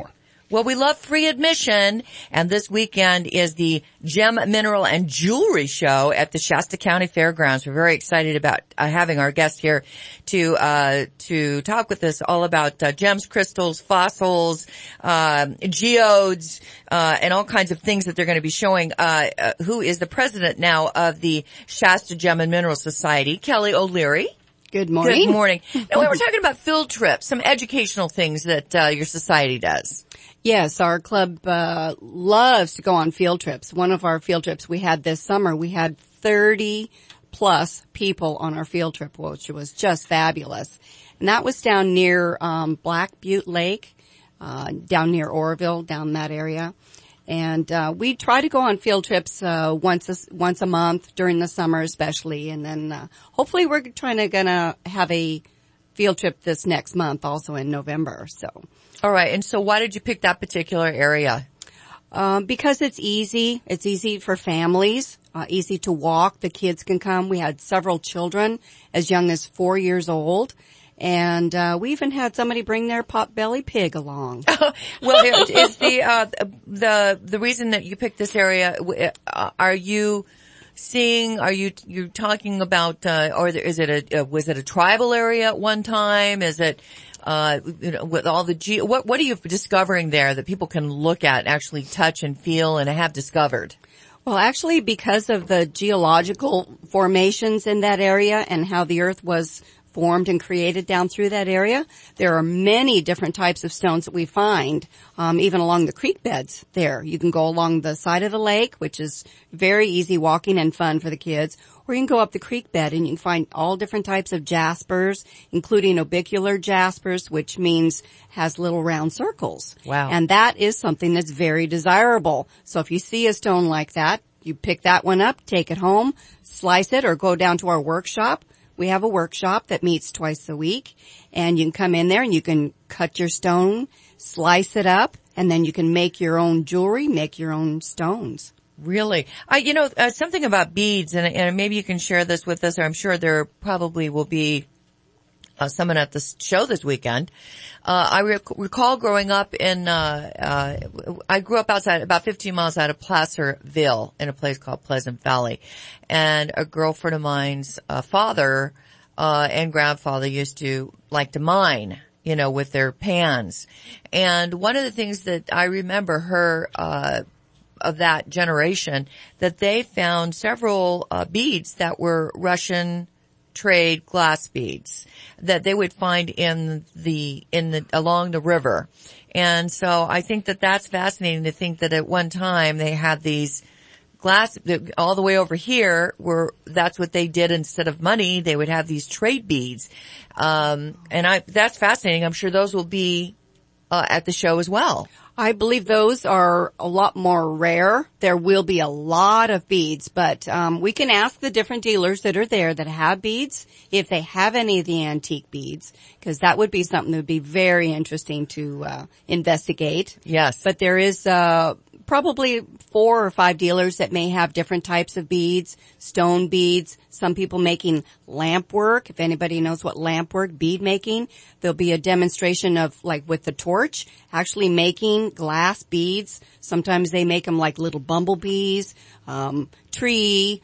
Well, we love free admission, and this weekend is the Gem, Mineral, and Jewelry Show at the Shasta County Fairgrounds. We're very excited about uh, having our guest here to uh to talk with us all about uh, gems, crystals, fossils, uh, geodes, uh, and all kinds of things that they're going to be showing. Uh, uh who is the president now of the Shasta Gem and Mineral Society, Kelly O'Leary. Good morning. Good morning. Now, we were talking about field trips, some educational things that uh, your society does. Yes, our club uh loves to go on field trips. One of our field trips we had this summer, we had thirty plus people on our field trip, which was just fabulous. And that was down near um Black Butte Lake, uh down near Oroville, down that area. And uh we try to go on field trips uh once a, once a month during the summer especially, and then uh hopefully we're trying to gonna have a field trip this next month also in November. So all right. And so why did you pick that particular area? Um, because it's easy. It's easy for families, uh, easy to walk. The kids can come. We had several children as young as four years old. And, uh, we even had somebody bring their potbelly pig along. Well, is the, uh, the, the reason that you picked this area, uh, are you seeing, are you, you're talking about, uh, or is it a, was it a tribal area at one time? Is it, uh, you know, with all the ge- what, what are you discovering there that people can look at, actually touch and feel and have discovered? Well, actually, because of the geological formations in that area and how the earth was formed and created down through that area, there are many different types of stones that we find, um, even along the creek beds there. You can go along the side of the lake, which is very easy walking and fun for the kids, or you can go up the creek bed and you can find all different types of jaspers, including orbicular jaspers, which means has little round circles. Wow. And that is something that's very desirable. So if you see a stone like that, you pick that one up, take it home, slice it, or go down to our workshop. We have a workshop that meets twice a week, and you can come in there and you can cut your stone, slice it up, and then you can make your own jewelry, make your own stones. Really? I, you know, uh, something about beads, and, and maybe you can share this with us, or I'm sure there probably will be uh, someone at the show this weekend. Uh, I rec- recall growing up in, uh, uh, I grew up outside, about fifteen miles out of Placerville in a place called Pleasant Valley. And a girlfriend of mine's, uh, father, uh, and grandfather used to like to mine, you know, with their pans. And one of the things that I remember her, uh, of that generation, that they found several, uh, beads that were Russian trade glass beads that they would find in the, in the, along the river. And so I think that that's fascinating to think that at one time they had these glass, all the way over here were, that's what they did instead of money. They would have these trade beads. Um, and I, that's fascinating. I'm sure those will be, uh, at the show as well. I believe those are a lot more rare. There will be a lot of beads, but um we can ask the different dealers that are there that have beads if they have any of the antique beads, because that would be something that would be very interesting to uh investigate. Yes. But there is uh probably four or five dealers that may have different types of beads, stone beads, some people making lamp work. If anybody knows what lamp work, bead making, there'll be a demonstration of, like with the torch, actually making glass beads. Sometimes they make them like little bumblebees, um, tree,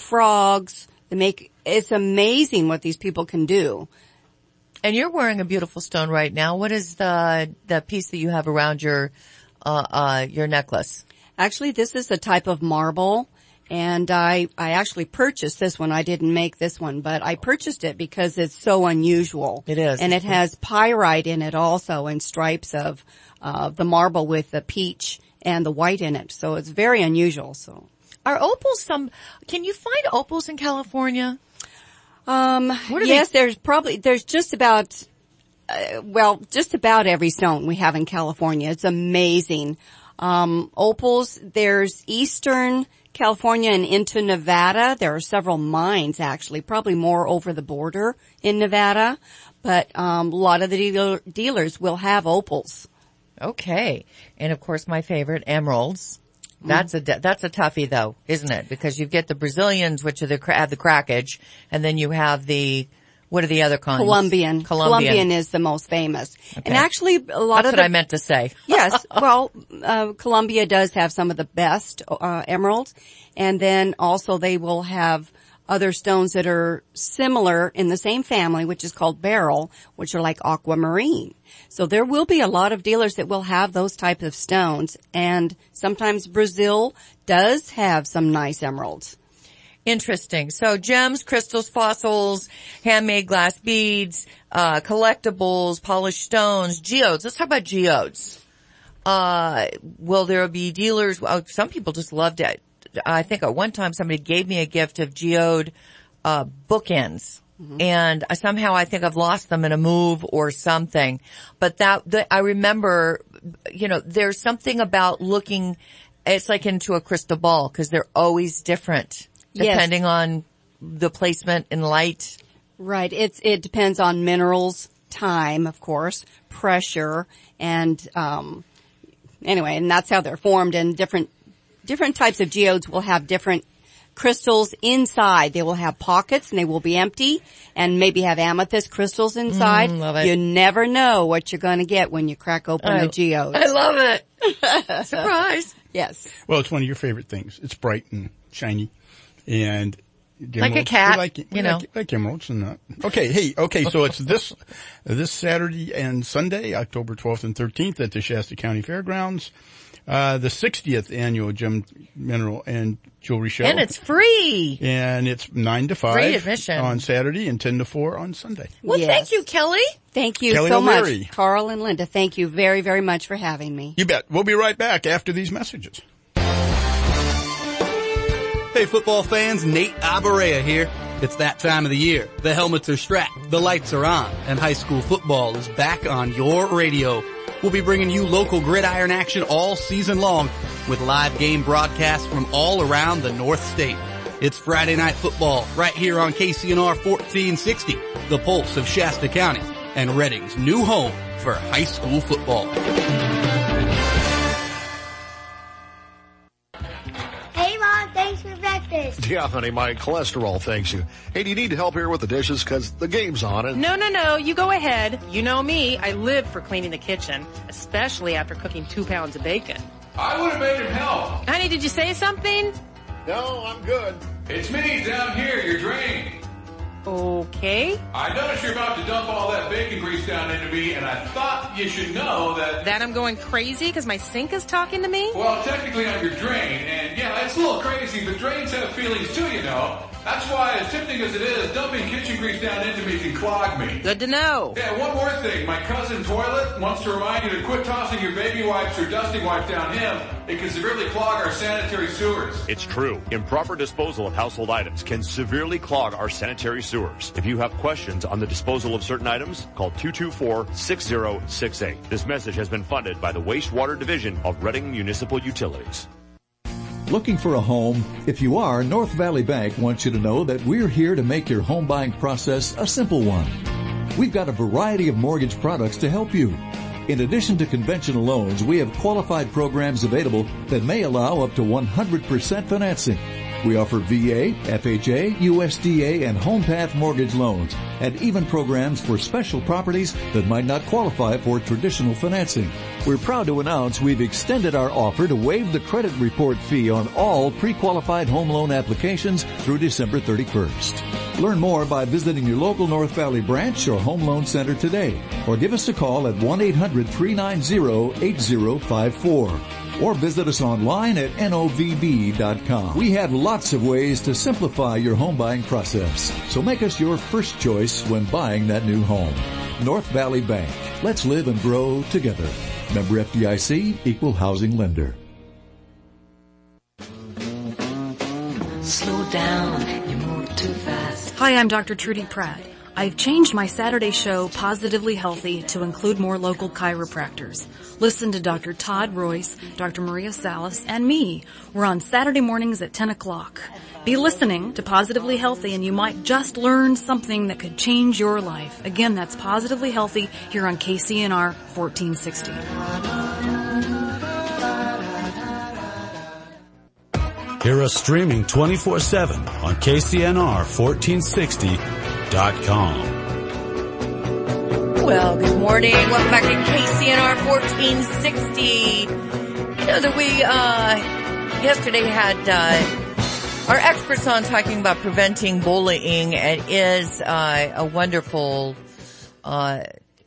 frogs. They make, it's amazing what these people can do. And you're wearing a beautiful stone right now. What is the, the piece that you have around your, uh, uh, your necklace? Actually, this is a type of marble. And I, I actually purchased this one. I didn't make this one, but I purchased it because it's so unusual. It is. And it has pyrite in it also, and stripes of, uh, the marble with the peach and the white in it. So it's very unusual. So. Are opals some, can you find opals in California? Um, yes, they? there's probably, there's just about, uh, well, just about every stone we have in California. It's amazing. Um, opals, there's Eastern California and into Nevada. There are several mines actually, probably more over the border in Nevada, but um, a lot of the dealer, dealers will have opals. Okay. And of course my favorite, emeralds. That's a, that's a toughie though, isn't it? Because you get the Brazilians, which are the, have the crackage, and then you have the, What are the other kinds? Colombian. Colombian. Colombian is the most famous. Okay. And actually, a lot That's of what the, I meant to say. Yes. Well, uh, Colombia does have some of the best uh, emeralds. And then also they will have other stones that are similar in the same family, which is called beryl, which are like aquamarine. So there will be a lot of dealers that will have those types of stones. And sometimes Brazil does have some nice emeralds. Interesting. So gems, crystals, fossils, handmade glass beads, uh, collectibles, polished stones, geodes. Let's talk about geodes. Uh, will there be dealers? Well, some people just loved it. I think at one time somebody gave me a gift of geode, uh, bookends. Mm-hmm. And somehow I think I've lost them in a move or something. But that, the, I remember, you know, there's something about looking, it's like into a crystal ball because they're always different. Depending yes. on the placement in light. Right. It's, it depends on minerals, time, of course, pressure, and, um, anyway, and that's how they're formed. And different, different types of geodes will have different crystals inside. They will have pockets and they will be empty and maybe have amethyst crystals inside. Mm, love it. You never know what you're going to get when you crack open I, a geode. I love it. Surprise. Yes. Well, it's one of your favorite things. It's bright and shiny. And like a cat, like, you know, like, like emeralds and that. Okay, hey, okay, so it's this this Saturday and Sunday, October twelfth and thirteenth, at the Shasta County Fairgrounds, uh, the sixtieth annual Gem, Mineral, and Jewelry Show, and it's free. And it's nine to five free admission on Saturday and ten to four on Sunday. Well, yes. Thank you, Kelly. Thank you Kelly so O'Leary. much, Carl and Linda. Thank you very, very much for having me. You bet. We'll be right back after these messages. Hey football fans, Nate Abarea here. It's that time of the year. The helmets are strapped, the lights are on, and high school football is back on your radio. We'll be bringing you local gridiron action all season long with live game broadcasts from all around the North State. It's Friday Night Football right here on K C N R fourteen sixty, the pulse of Shasta County and Redding's new home for high school football. Hey, Mom, thanks for breakfast. Yeah, honey, my cholesterol thanks you. Hey, do you need help here with the dishes? Because the game's on. And no, no, no. You go ahead. You know me. I live for cleaning the kitchen, especially after cooking two pounds of bacon. I would have made him help. Honey, did you say something? No, I'm good. It's me down here, your drain. Okay. I noticed you're about to dump all that bacon grease down into me, and I thought you should know that... That I'm going crazy because my sink is talking to me? Well, technically I'm your drain, and yeah, it's a little crazy, but drains have feelings too, you know. That's why, as tempting as it is, dumping kitchen grease down into me can clog me. Good to know. Yeah, one more thing. My cousin Toilet wants to remind you to quit tossing your baby wipes or dusting wipes down him. It can severely clog our sanitary sewers. It's true. Improper disposal of household items can severely clog our sanitary sewers. If you have questions on the disposal of certain items, call two two four, six zero six eight. This message has been funded by the Wastewater Division of Reading Municipal Utilities. Looking for a home? If you are, North Valley Bank wants you to know that we're here to make your home buying process a simple one. We've got a variety of mortgage products to help you. In addition to conventional loans, we have qualified programs available that may allow up to one hundred percent financing. We offer V A, F H A, U S D A, and HomePath mortgage loans, and even programs for special properties that might not qualify for traditional financing. We're proud to announce we've extended our offer to waive the credit report fee on all pre-qualified home loan applications through December thirty-first. Learn more by visiting your local North Valley branch or home loan center today, or give us a call at one eight hundred, three nine zero, eight zero five four. Or visit us online at N O V B dot com. We have lots of ways to simplify your home buying process, so make us your first choice when buying that new home. North Valley Bank. Let's live and grow together. Member F D I C, Equal Housing Lender. Slow down, you move too fast. Hi, I'm Doctor Trudy Pratt. I've changed my Saturday show, Positively Healthy, to include more local chiropractors. Listen to Doctor Todd Royce, Doctor Maria Salas, and me. We're on Saturday mornings at ten o'clock. Be listening to Positively Healthy and you might just learn something that could change your life. Again, that's Positively Healthy here on K C N R fourteen sixty. Hear us streaming twenty-four seven on K C N R fourteen sixty dot com. Well, good morning. Welcome back to K C N R fourteen sixty. You know that we, uh, yesterday had, uh, our experts on talking about preventing bullying. It is, uh, a wonderful, uh,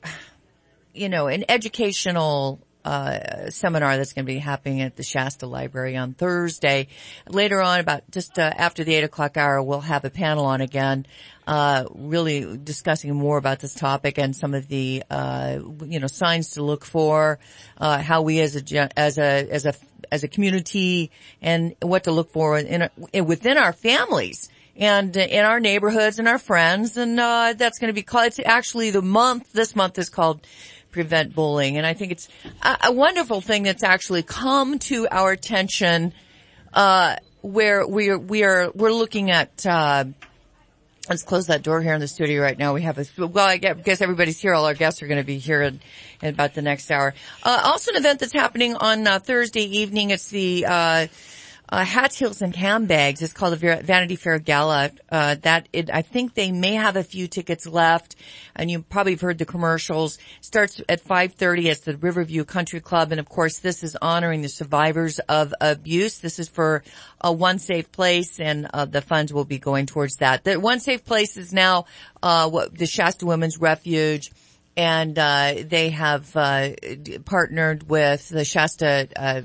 you know, an educational, uh, seminar that's going to be happening at the Shasta Library on Thursday. Later on, about just, uh, after the eight o'clock hour, we'll have a panel on again. Uh, really discussing more about this topic and some of the, uh, you know, signs to look for, uh, how we as a, as a, as a, as a community and what to look for in, in within our families and in our neighborhoods and our friends. And, uh, that's going to be called, it's actually the month, this month is called Prevent Bullying. And I think it's a, a wonderful thing that's actually come to our attention, uh, where we are, we are, we're looking at, uh, let's close that door here in the studio right now. We have a, well, I guess everybody's here. All our guests are going to be here in, in about the next hour. Uh, also an event that's happening on uh, Thursday evening. It's the, uh, uh, Hats, Heels, and Handbags. It's called the Vanity Fair Gala. Uh, that, it, I think they may have a few tickets left. And you probably have heard the commercials. Starts at five thirty at the Riverview Country Club. And of course, this is honoring the survivors of abuse. This is for a One Safe Place, and uh, the funds will be going towards that. The One Safe Place is now, uh, what, the Shasta Women's Refuge. And, uh, they have, uh, partnered with the Shasta, uh,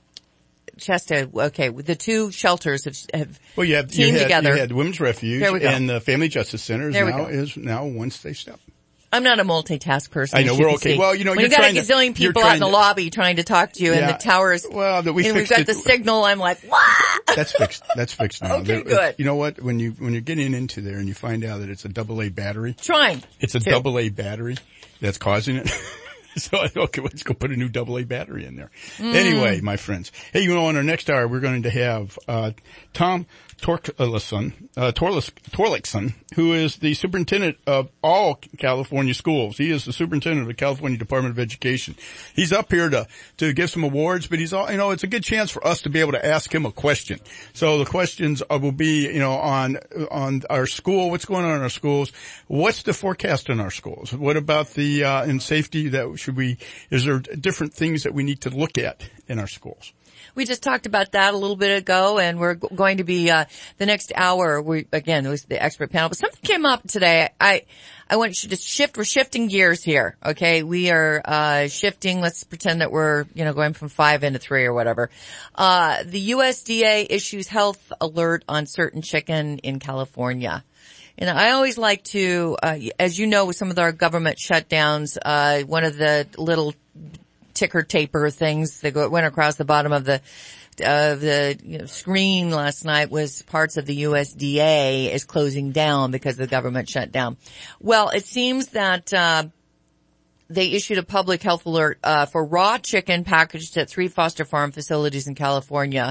Shasta, okay, the two shelters have, have well, you have, teamed you had, together. You had Women's Refuge and the Family Justice Center is now, is now One Safe Step. I'm not a multitask person. I know, we're okay. See. Well, you know, when you're you got trying a gazillion to, people out in the to, lobby trying to talk to you, yeah, and the towers, well, that we and we've fixed got it. the signal, I'm like, what? That's fixed. That's fixed now. Okay, there, good. You know what? When you, when you're getting into there and you find out that it's a double A battery. Trying. It's a to. double A battery that's causing it. So I thought, okay, let's go put a new double A battery in there. Mm. Anyway, my friends. Hey, you know, in our next hour, we're going to have, uh, Tom Torkelson, uh, Torlakson, who is the superintendent of all California schools. He is the superintendent of the California Department of Education. He's up here to, to give some awards, but he's all, you know, it's a good chance for us to be able to ask him a question. So the questions will be, you know, on, on our school, what's going on in our schools, what's the forecast in our schools, what about the, uh, in safety that should we, is there different things that we need to look at in our schools? We just talked about that a little bit ago, and we're g- going to be, uh, the next hour, we, again, it was the expert panel, but something came up today. I, I want to just shift, we're shifting gears here, okay? We are, uh, shifting, let's pretend that we're, you know, going from five into three or whatever. Uh, the U S D A issues health alert on certain chicken in California. And I always like to, uh, as you know, with some of our government shutdowns, uh, one of the little ticker taper things that go, went across the bottom of the, uh, the you know, screen last night was parts of the U S D A is closing down because of the government shutdown. Well, it seems that, uh, they issued a public health alert, uh, for raw chicken packaged at three Foster Farm facilities in California.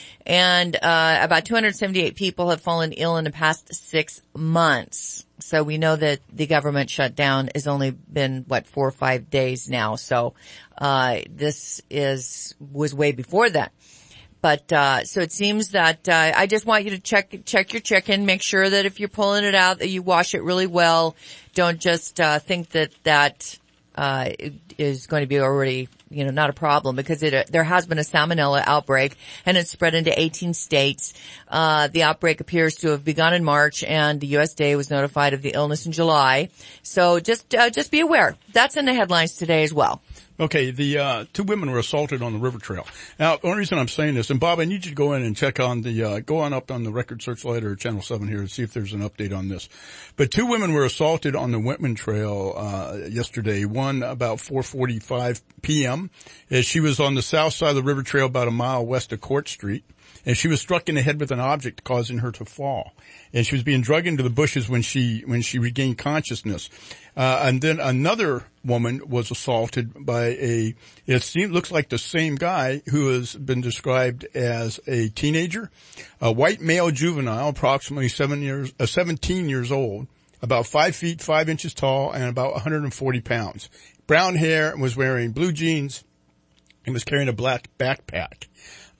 And, uh, about two hundred seventy-eight people have fallen ill in the past six months. So we know that the government shutdown has only been, what, four or five days now. So, uh, this is, was way before that. But, uh, so it seems that, uh, I just want you to check, check your chicken, make sure that if you're pulling it out that you wash it really well. Don't just, uh, think that that, uh, is going to be already, you know, not a problem because it, uh, there has been a salmonella outbreak and it's spread into eighteen states. Uh, the outbreak appears to have begun in March and the U S D A was notified of the illness in July. So just, uh, just be aware. That's in the headlines today as well. Okay, the uh two women were assaulted on the river trail. Now, the only reason I'm saying this, and Bob, I need you to go in and check on the, uh go on up on the Record Searchlight or Channel seven here and see if there's an update on this. But two women were assaulted on the Whitman Trail, uh yesterday, one about four forty-five p.m. as she was on the south side of the river trail about a mile west of Court Street. And she was struck in the head with an object causing her to fall. And she was being dragged into the bushes when she, when she regained consciousness. Uh, and then another woman was assaulted by a, it seems, looks like the same guy who has been described as a teenager, a white male juvenile, approximately seven years, uh, seventeen years old, about five feet, five inches tall, and about one hundred forty pounds. Brown hair, was wearing blue jeans, and was carrying a black backpack.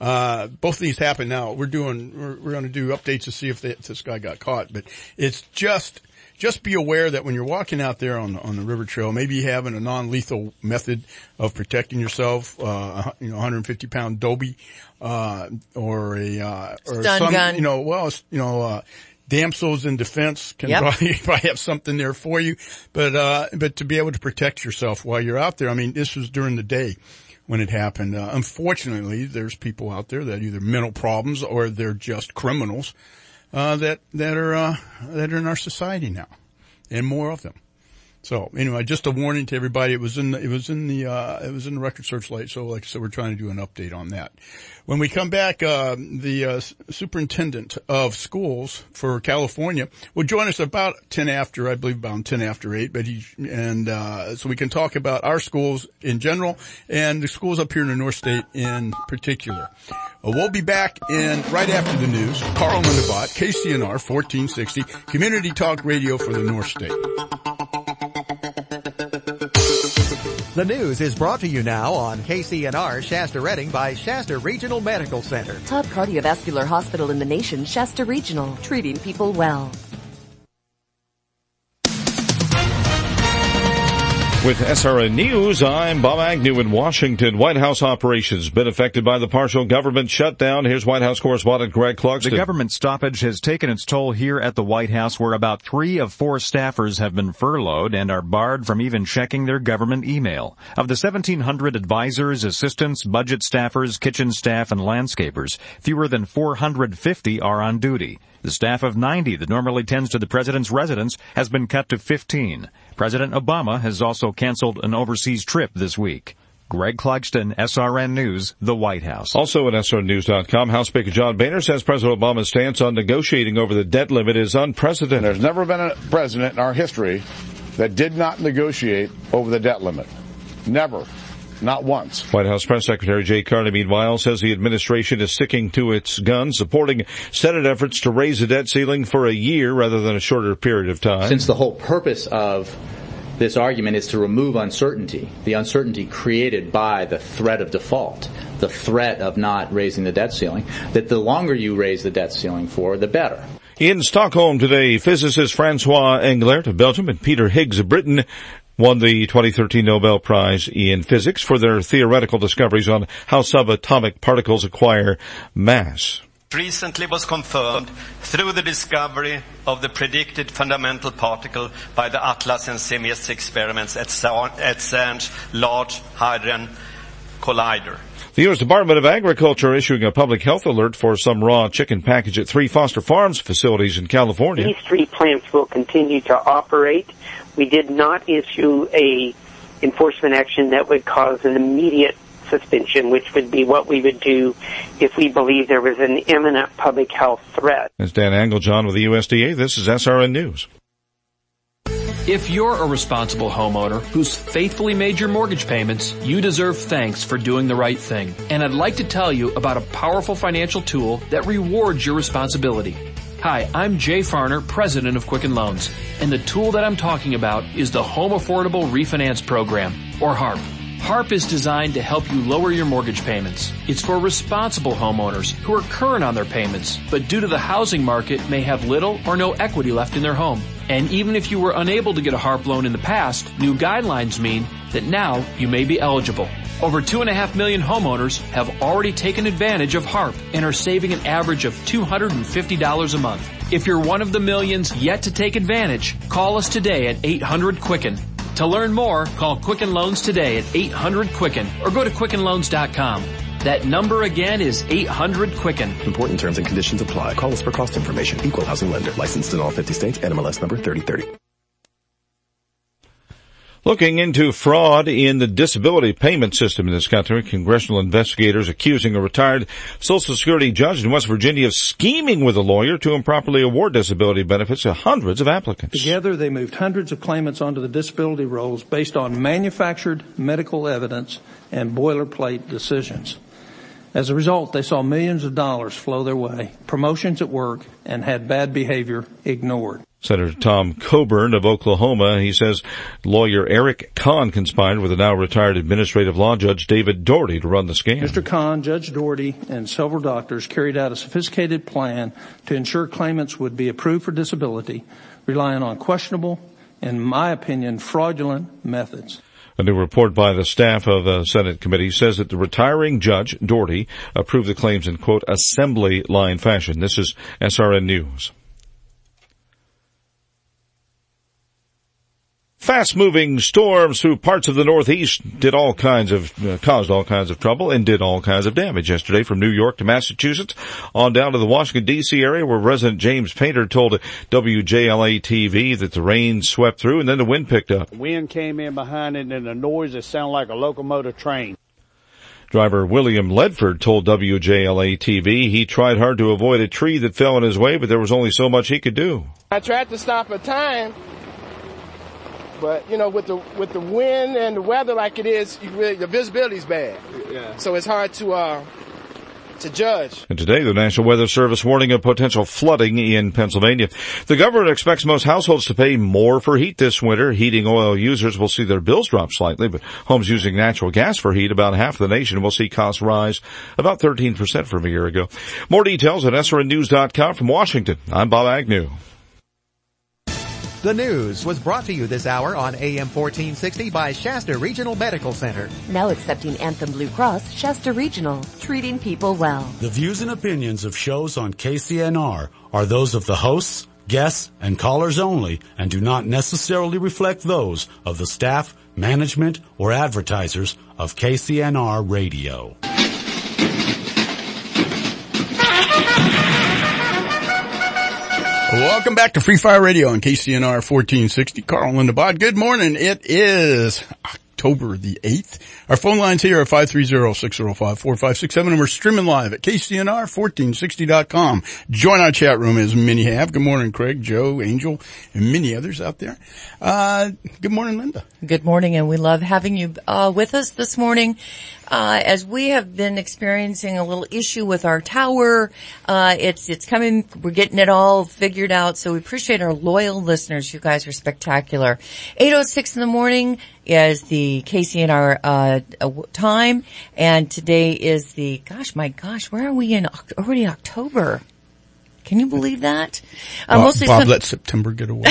Uh, both of these happen now. We're doing, we're, we're going to do updates to see if, they, if this guy got caught, but it's just, just be aware that when you're walking out there on the, on the river trail, maybe having a non-lethal method of protecting yourself, uh, you know, one hundred fifty pound Dobie, uh, or a, uh, or stun some, gun. you know, well, you know, uh, damsels in defense can Yep. probably, probably have something there for you, but, uh, but to be able to protect yourself while you're out there. I mean, this was during the day when it happened. Uh, unfortunately, there's people out there that either mental problems or they're just criminals, uh, that, that are, uh, that are in our society now. And more of them. So anyway, just a warning to everybody. It was in the, it was in the, uh, it was in the Record Searchlight. So like I said, we're trying to do an update on that. When we come back, uh, the, uh, superintendent of schools for California will join us about ten after, I believe about ten after eight, but he, and, uh, so we can talk about our schools in general and the schools up here in the North State in particular. Uh, we'll be back in right after the news. Carl Lindenbot, K C N R fourteen sixty, Community Talk Radio for the North State. The news is brought to you now on K C N R Shasta Redding by Shasta Regional Medical Center. Top cardiovascular hospital in the nation, Shasta Regional, treating people well. With S R N News, I'm Bob Agnew in Washington. White House operations been affected by the partial government shutdown. Here's White House correspondent Greg Clugston. The government stoppage has taken its toll here at the White House, where about three of four staffers have been furloughed and are barred from even checking their government email. Of the seventeen hundred advisors, assistants, budget staffers, kitchen staff, and landscapers, fewer than four hundred fifty are on duty. The staff of ninety that normally tends to the president's residence has been cut to fifteen. President Obama has also canceled an overseas trip this week. Greg Clugston, S R N News, the White House. Also at S R N news dot com, House Speaker John Boehner says President Obama's stance on negotiating over the debt limit is unprecedented. There's never been a president in our history that did not negotiate over the debt limit. Never. Not once. White House Press Secretary Jay Carney, meanwhile, says the administration is sticking to its guns, supporting Senate efforts to raise the debt ceiling for a year rather than a shorter period of time. Since the whole purpose of this argument is to remove uncertainty, the uncertainty created by the threat of default, the threat of not raising the debt ceiling, that the longer you raise the debt ceiling for, the better. In Stockholm today, physicists Francois Englert of Belgium and Peter Higgs of Britain won the twenty thirteen Nobel Prize in Physics for their theoretical discoveries on how subatomic particles acquire mass. Recently was confirmed through the discovery of the predicted fundamental particle by the Atlas and SEMIS experiments at CERN's Large Hadron Collider. The U S Department of Agriculture issuing a public health alert for some raw chicken package at three Foster Farms facilities in California. These three plants will continue to operate. We did not issue a enforcement action that would cause an immediate suspension, which would be what we would do if we believe there was an imminent public health threat. That's Dan Anglejohn with the U S D A. This is S R N News. If you're a responsible homeowner who's faithfully made your mortgage payments, you deserve thanks for doing the right thing. And I'd like to tell you about a powerful financial tool that rewards your responsibility. Hi, I'm Jay Farner, president of Quicken Loans, and the tool that I'm talking about is the Home Affordable Refinance Program, or HARP. HARP is designed to help you lower your mortgage payments. It's for responsible homeowners who are current on their payments, but due to the housing market may have little or no equity left in their home. And even if you were unable to get a HARP loan in the past, new guidelines mean that now you may be eligible. Over two and a half million homeowners have already taken advantage of HARP and are saving an average of two hundred fifty dollars a month. If you're one of the millions yet to take advantage, call us today at eight hundred Quicken. To learn more, call Quicken Loans today at eight hundred Quicken or go to quicken loans dot com. That number again is eight hundred Quicken. Important terms and conditions apply. Call us for cost information. Equal housing lender. Licensed in all fifty states. N M L S number thirty thirty. Looking into fraud in the disability payment system in this country, congressional investigators accusing a retired Social Security judge in West Virginia of scheming with a lawyer to improperly award disability benefits to hundreds of applicants. Together, they moved hundreds of claimants onto the disability rolls based on manufactured medical evidence and boilerplate decisions. As a result, they saw millions of dollars flow their way, promotions at work, and had bad behavior ignored. Senator Tom Coburn of Oklahoma, he says lawyer Eric Kahn conspired with the now retired administrative law judge David Doherty to run the scam. Mister Kahn, Judge Doherty, and several doctors carried out a sophisticated plan to ensure claimants would be approved for disability, relying on questionable, in my opinion, fraudulent methods. A new report by the staff of the Senate committee says that the retiring judge, Doherty, approved the claims in, quote, assembly line fashion. This is S R N News. Fast-moving storms through parts of the Northeast did all kinds of, uh, caused all kinds of trouble and did all kinds of damage yesterday from New York to Massachusetts on down to the Washington, D C area where resident James Painter told W J L A T V that the rain swept through and then the wind picked up. Wind came in behind it and the noise that sounded like a locomotive train. Driver William Ledford told W J L A T V he tried hard to avoid a tree that fell in his way, but there was only so much he could do. I tried to stop at time. But, you know, with the with the wind and the weather like it is, you really, the visibility's bad. Yeah. So it's hard to uh, to judge. And today, the National Weather Service warning of potential flooding in Pennsylvania. The government expects most households to pay more for heat this winter. Heating oil users will see their bills drop slightly, but homes using natural gas for heat, about half the nation, will see costs rise about thirteen percent from a year ago. More details at S R N news dot com from Washington. I'm Bob Agnew. The news was brought to you this hour on A M fourteen sixty by Shasta Regional Medical Center. Now accepting Anthem Blue Cross, Shasta Regional, treating people well. The views and opinions of shows on K C N R are those of the hosts, guests, and callers only and do not necessarily reflect those of the staff, management, or advertisers of K C N R Radio. Welcome back to Free Fire Radio on K C N R fourteen sixty. Carl and Linda Bod. Good morning. It is October the eighth. Our phone lines here are five three zero, six zero five, four five six seven, and we're streaming live at K C N R fourteen sixty dot com. Join our chat room as many have. Good morning, Craig, Joe, Angel, and many others out there. Uh, good morning, Linda. Good morning, and we love having you uh, with us this morning. Uh, as we have been experiencing a little issue with our tower, uh, it's, it's coming, we're getting it all figured out, so we appreciate our loyal listeners. You guys are spectacular. eight oh six in the morning is the K C N R, uh, time, and today is the, gosh, my gosh, where are we in, already October? Can you believe that? Uh, Bob, mostly Bob some- let September get away.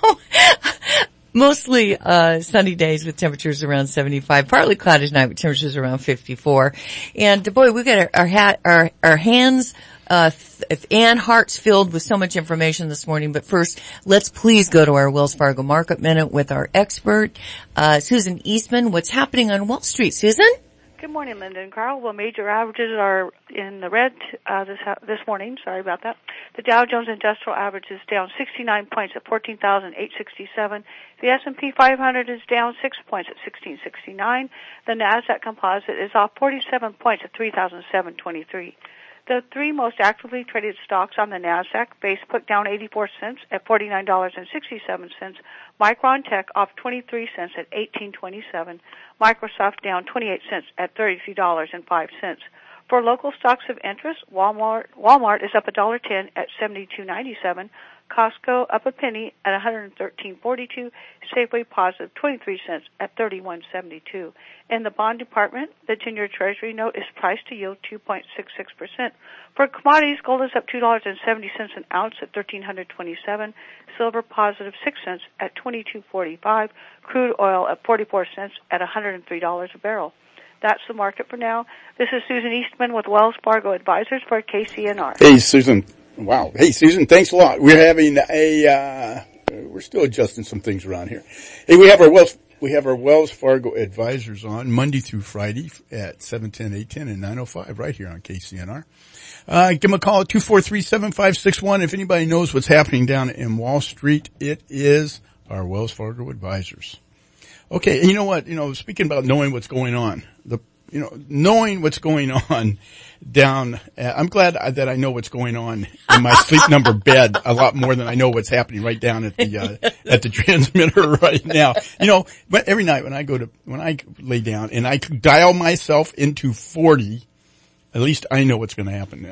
Mostly, uh, sunny days with temperatures around seventy-five, partly cloudy tonight with temperatures around fifty-four. And boy, we've got our, our hat, our, our hands, uh, th- and hearts filled with so much information this morning. But first, let's please go to our Wells Fargo Market Minute with our expert, uh, Susan Eastman. What's happening on Wall Street, Susan? Good morning, Linda and Carl. Well, major averages are in the red uh, this this morning. Sorry about that. The Dow Jones Industrial Average is down sixty-nine points at fourteen thousand eight hundred sixty-seven. The S and P five hundred is down six points at sixteen sixty-nine. The Nasdaq Composite is off forty-seven points at three thousand seven hundred twenty-three. The three most actively traded stocks on the Nasdaq: Facebook down eighty-four cents at forty-nine dollars and sixty-seven cents. Micron Tech off twenty-three cents at eighteen twenty-seven. Microsoft down twenty-eight cents at thirty-three dollars and five cents. For local stocks of interest, Walmart Walmart is up one dollar ten at seventy-two ninety-seven. Costco up a penny at one hundred thirteen forty-two. Safeway positive twenty-three cents at thirty-one seventy-two. In the bond department, the ten-year Treasury note is priced to yield two point six six percent. For commodities, gold is up two dollars and seventy cents an ounce at thirteen twenty-seven. Silver positive six cents at twenty-two forty-five. Crude oil at forty-four cents at one hundred three dollars a barrel. That's the market for now. This is Susan Eastman with Wells Fargo Advisors for K C N R. Hey, Susan. Wow. Hey, Susan, thanks a lot. We're having a, uh, we're still adjusting some things around here. Hey, we have our Wells, we have our Wells Fargo Advisors on Monday through Friday at seven ten, eight ten, and nine oh five right here on K C N R. Uh, give them a call at two four three, seven five six one. If anybody knows what's happening down in Wall Street, it is our Wells Fargo Advisors. Okay, you know what, you know, speaking about knowing what's going on, the, you know, knowing what's going on down, uh, I'm glad that I know what's going on in my sleep number bed a lot more than I know what's happening right down at the, uh, at the transmitter right now. You know, but every night when I go to, when I lay down and I dial myself into forty, at least I know what's going to happen then.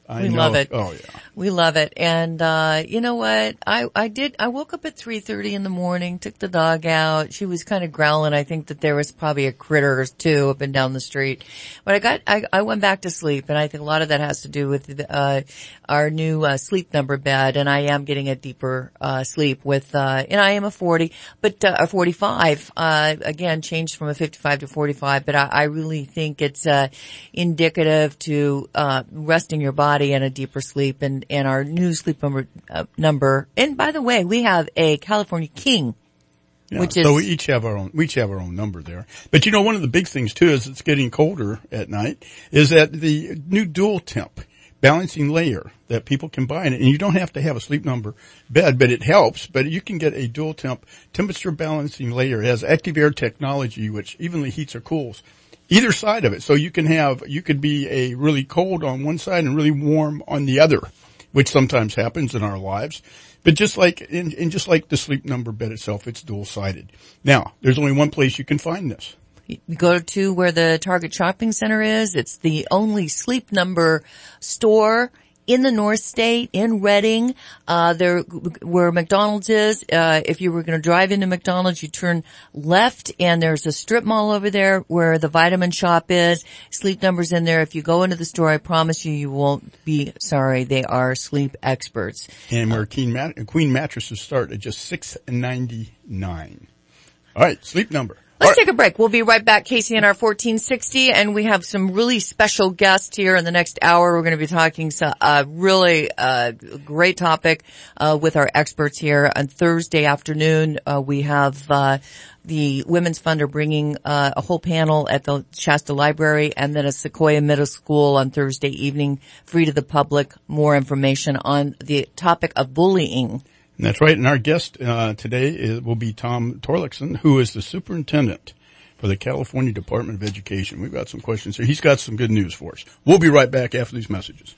I we know. love it. Oh, yeah. We love it. And, uh, you know what? I, I did, I woke up at three thirty in the morning, took the dog out. She was kind of growling. I think that there was probably a critter or two up and down the street. But I got, I, I went back to sleep, and I think a lot of that has to do with, uh, our new, uh, sleep number bed. And I am getting a deeper, uh, sleep with, uh, and I am a forty, but, uh, a forty-five, uh, again, changed from a fifty-five to forty-five. But I, I really think it's, uh, indicative to, uh, resting your body in a deeper sleep, and, and our new sleep number, uh, number. And by the way, we have a California King, Yeah, which is. So we each have our own, we each have our own number there. But you know, one of the big things too, as it's getting colder at night, is that the new dual temp balancing layer that people can buy, and you don't have to have a sleep number bed, but it helps. But you can get a dual temp temperature balancing layer. It has active air technology, which evenly heats or cools either side of it. So you can have, you could be a really cold on one side and really warm on the other, which sometimes happens in our lives. But just like, and, and just like the sleep number bed itself, it's dual sided. Now, there's only one place you can find this. You go to where the Target Shopping Center is. It's the only Sleep Number store in the North State, in Redding, uh, there, where McDonald's is. Uh, if you were going to drive into McDonald's, you turn left, and there's a strip mall over there where the Vitamin Shop is. Sleep Number's in there. If you go into the store, I promise you, you won't be sorry. They are sleep experts. And where Queen, mat- Queen mattresses start at just six ninety-nine. All right, Sleep Number. Let's take a break. We'll be right back. K C N R fourteen sixty, and we have some really special guests here in the next hour. We're going to be talking a uh, really uh, great topic uh, with our experts here. On Thursday afternoon, uh, we have uh, the Women's Fund are bringing uh, a whole panel at the Shasta Library, and then a Sequoia Middle School on Thursday evening, free to the public. More information on the topic of bullying. That's right. And our guest uh, today is, will be Tom Torlakson, who is the superintendent for the California Department of Education. We've got some questions here. He's got some good news for us. We'll be right back after these messages.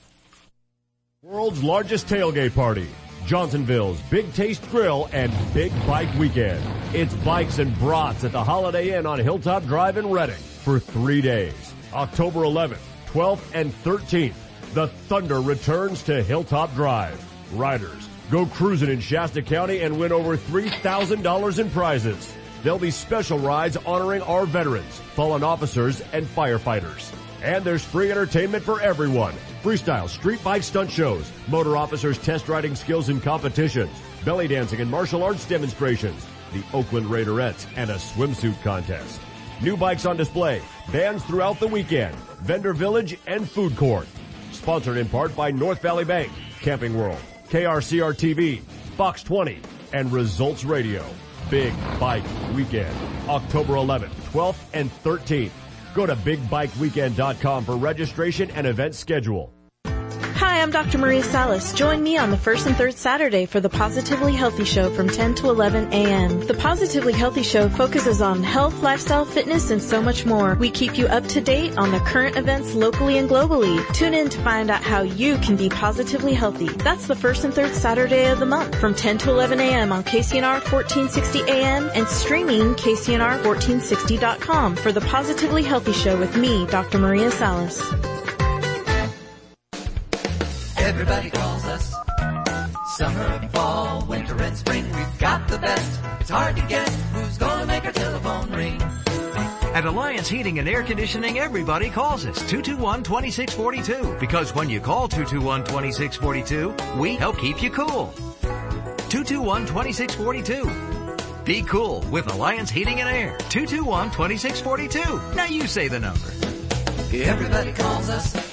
World's largest tailgate party, Johnsonville's Big Taste Grill and Big Bike Weekend. It's bikes and brats at the Holiday Inn on Hilltop Drive in Redding for three days. October eleventh, twelfth, and thirteenth, the Thunder returns to Hilltop Drive. Riders, go cruising in Shasta County and win over three thousand dollars in prizes. There'll be special rides honoring our veterans, fallen officers, and firefighters. And there's free entertainment for everyone. Freestyle street bike stunt shows, motor officers test riding skills and competitions, belly dancing and martial arts demonstrations, the Oakland Raiderettes, and a swimsuit contest. New bikes on display, bands throughout the weekend, vendor village, and food court. Sponsored in part by North Valley Bank, Camping World, K R C R T V, Fox twenty, and Results Radio. Big Bike Weekend, October eleventh, twelfth, and thirteenth. Go to big bike weekend dot com for registration and event schedule. Hi, I'm Doctor Maria Salas. Join me on the first and third Saturday for the Positively Healthy Show from ten to eleven a.m. The Positively Healthy Show focuses on health, lifestyle, fitness, and so much more. We keep you up to date on the current events locally and globally. Tune in to find out how you can be positively healthy. That's the first and third Saturday of the month from ten to eleven a.m. on K C N R fourteen sixty A M and streaming K C N R fourteen sixty dot com for the Positively Healthy Show with me, Doctor Maria Salas. Everybody calls us. Summer, fall, winter, and spring. We've got the best. It's hard to guess who's gonna make our telephone ring. At Alliance Heating and Air Conditioning, everybody calls us two two one, two six four two. Because when you call two two one, two six four two, we help keep you cool. two two one, two six four two. Be cool with Alliance Heating and Air. two two one, two six four two. Now you say the number. Everybody calls us.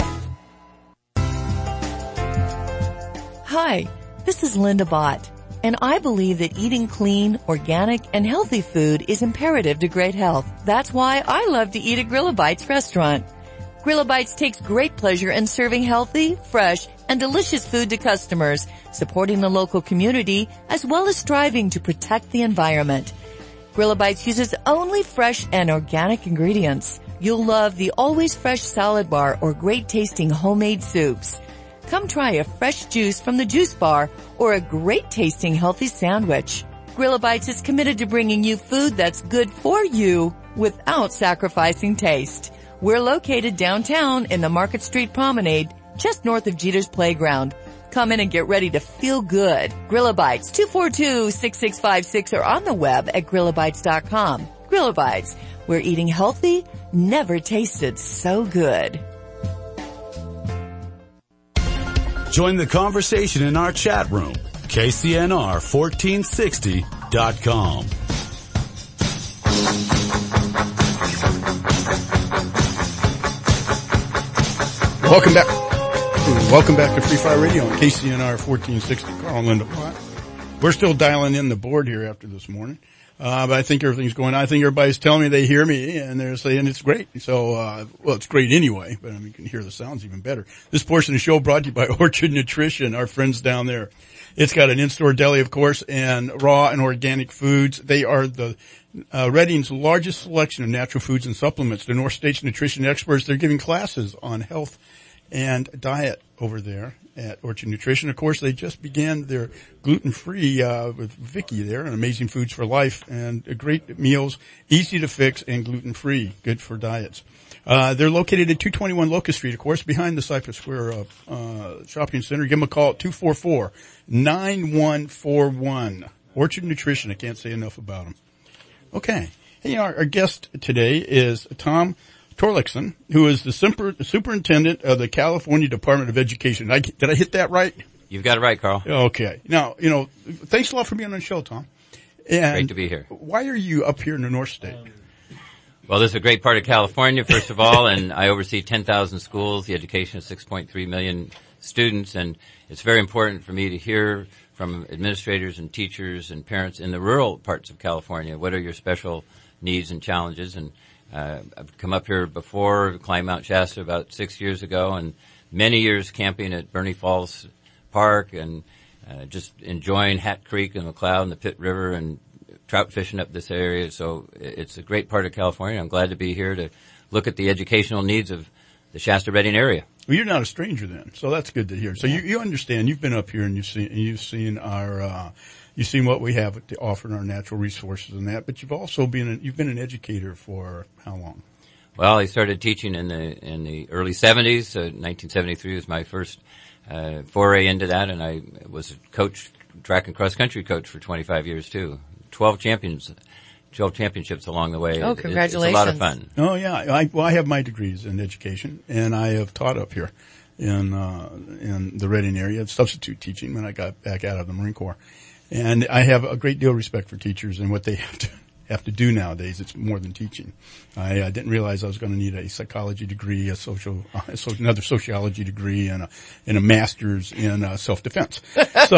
Hi, this is Linda Bott, and I believe that eating clean, organic, and healthy food is imperative to great health. That's why I love to eat at Grillabites restaurant. Grillabites takes great pleasure in serving healthy, fresh, and delicious food to customers, supporting the local community, as well as striving to protect the environment. Grillabites uses only fresh and organic ingredients. You'll love the always fresh salad bar or great tasting homemade soups. Come try a fresh juice from the juice bar or a great tasting healthy sandwich. Grillabites is committed to bringing you food that's good for you without sacrificing taste. We're located downtown in the Market Street Promenade just north of Jeter's Playground. Come in and get ready to feel good. Grillabites, two four two, six six five six, or on the web at grillabites dot com. Grillabites, where eating healthy never tasted so good. Join the conversation in our chat room, K C N R fourteen sixty dot com. Welcome back. Welcome back to Free Fire Radio on K C N R fourteen sixty. Carl and Linda Watt. We're still dialing in the board here after this morning. Uh, but I think everything's going on. I think everybody's telling me they hear me and they're saying it's great. So, uh, well, it's great anyway, but I mean, you can hear the sounds even better. This portion of the show brought to you by Orchard Nutrition, our friends down there. It's got an in-store deli, of course, and raw and organic foods. They are the uh, Reading's largest selection of natural foods and supplements. The North State's nutrition experts, they're giving classes on health and diet over there at Orchard Nutrition. Of course, they just began their gluten-free uh with Vicky there, and Amazing Foods for Life, and great meals, easy to fix and gluten-free, good for diets. Uh they're located at two twenty-one Locust Street, of course, behind the Cypress Square uh, uh shopping center. Give them a call at two four four, nine one four one. Orchard Nutrition, I can't say enough about them. Okay. Hey, our, our guest today is Tom Torlakson, who is the super, superintendent of the California Department of Education. I, did I hit that right? You've got it right, Carl. Okay. Now, you know, thanks a lot for being on the show, Tom. And great to be here. Why are you up here in the North State? Well, this is a great part of California, first of all, and I oversee ten thousand schools, the education of six point three million students, and it's very important for me to hear from administrators and teachers and parents in the rural parts of California. What are your special needs and challenges? And Uh, I've come up here before, climbed Mount Shasta about six years ago, and many years camping at Bernie Falls Park and uh, just enjoying Hat Creek and McLeod and the Pitt River and trout fishing up this area. So it's a great part of California. I'm glad to be here to look at the educational needs of the Shasta-Redding area. Well, you're not a stranger then, so that's good to hear. So you, you understand. You've been up here and you've seen you've seen our. Uh, You've seen what we have to offer in our natural resources and that, but you've also been a, you've been an educator for how long? Well, I started teaching in the in the early seventies. Uh, nineteen seventy-three was my first uh, foray into that, and I was a coach, track and cross country coach for twenty-five years too. Twelve champions, twelve championships along the way. Oh, congratulations! It's a lot of fun. Oh yeah, I, well, I have my degrees in education, and I have taught up here in uh, in the Reading area, substitute teaching when I got back out of the Marine Corps. And I have a great deal of respect for teachers and what they have to have to do nowadays. It's more than teaching. I, I didn't realize I was going to need a psychology degree, a social, uh, so another sociology degree, and a and a master's in uh, self-defense. So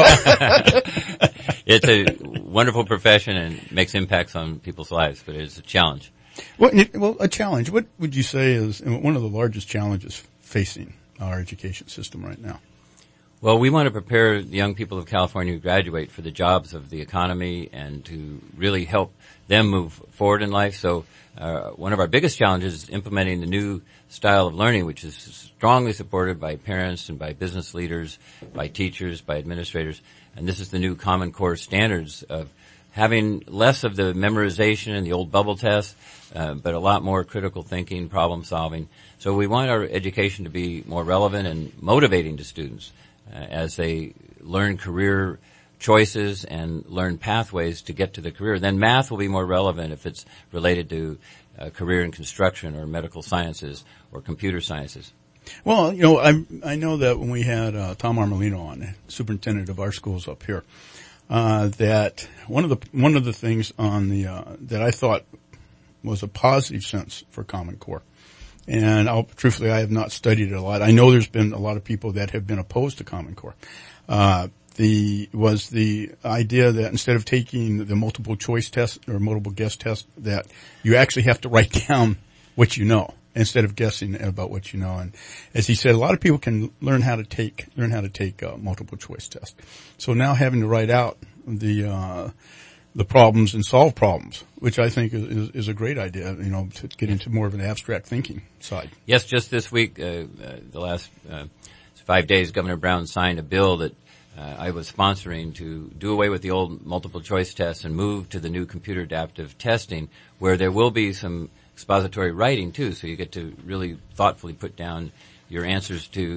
it's a wonderful profession and makes impacts on people's lives, but it's a challenge. Well, well, a challenge. What would you say is one of the largest challenges facing our education system right now? Well, we want to prepare the young people of California who graduate for the jobs of the economy and to really help them move forward in life. So uh, one of our biggest challenges is implementing the new style of learning, which is strongly supported by parents and by business leaders, by teachers, by administrators. And this is the new Common Core standards of having less of the memorization and the old bubble test, uh, but a lot more critical thinking, problem solving. So we want our education to be more relevant and motivating to students Uh, as they learn career choices and learn pathways to get to the career. Then math will be more relevant if it's related to uh, career in construction or medical sciences or computer sciences. Well, you know, I I know that when we had uh, Tom Armolino on, superintendent of our schools up here, uh, that one of the one of the things on the uh, that I thought was a positive sense for Common Core. And I'll, truthfully, I have not studied it a lot. I know there's been a lot of people that have been opposed to Common Core. Uh, the, was the idea that instead of taking the multiple choice test or multiple guess test, that you actually have to write down what you know instead of guessing about what you know. And as he said, a lot of people can learn how to take, learn how to take a multiple choice test. So now having to write out the, uh, the problems and solve problems, which I think is, is a great idea, you know, to get into more of an abstract thinking side. Yes, just this week, uh, uh the last uh, five days, Governor Brown signed a bill that uh, I was sponsoring to do away with the old multiple choice tests and move to the new computer adaptive testing, where there will be some expository writing too, so you get to really thoughtfully put down your answers to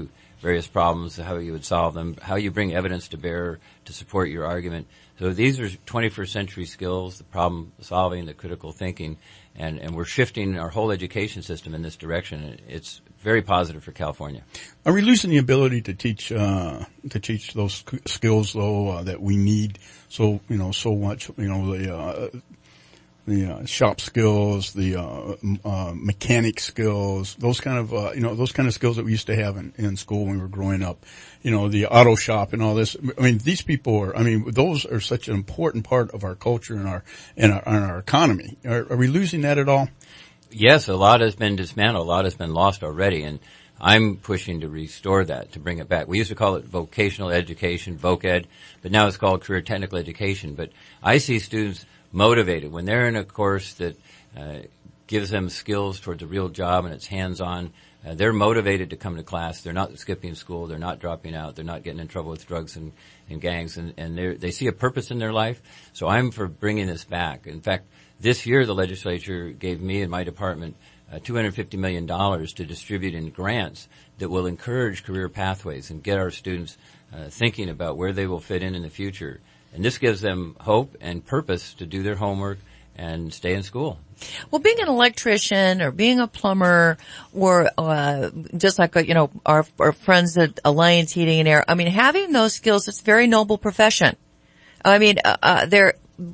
various problems, how you would solve them, how you bring evidence to bear to support your argument. So these are twenty-first century skills, the problem solving, the critical thinking, and, and we're shifting our whole education system in this direction. It's very positive for California. Are we losing the ability to teach, uh, to teach those skills though, uh, that we need so, you know, so much, you know, the, uh, the, uh, shop skills, the, uh, uh, mechanic skills, those kind of, uh, you know, those kind of skills that we used to have in, in school when we were growing up, you know, the auto shop and all this. I mean, these people are, I mean, those are such an important part of our culture and our, and our, and our economy. Are, are we losing that at all? Yes, a lot has been dismantled, a lot has been lost already, and I'm pushing to restore that, to bring it back. We used to call it vocational education, voc-ed, but now it's called career technical education. But I see students motivated when they're in a course that uh, gives them skills towards a real job and it's hands-on. Uh, they're motivated to come to class. They're not skipping school. They're not dropping out. They're not getting in trouble with drugs and, and gangs, and, and they they see a purpose in their life. So I'm for bringing this back. In fact, this year the legislature gave me and my department uh, two hundred fifty million dollars to distribute in grants that will encourage career pathways and get our students uh, thinking about where they will fit in in the future. And this gives them hope and purpose to do their homework and stay in school. Well, being an electrician or being a plumber or uh just like, you know, our, our friends at Alliance Heating and Air, I mean, having those skills, it's a very noble profession. I mean, uh, uh they're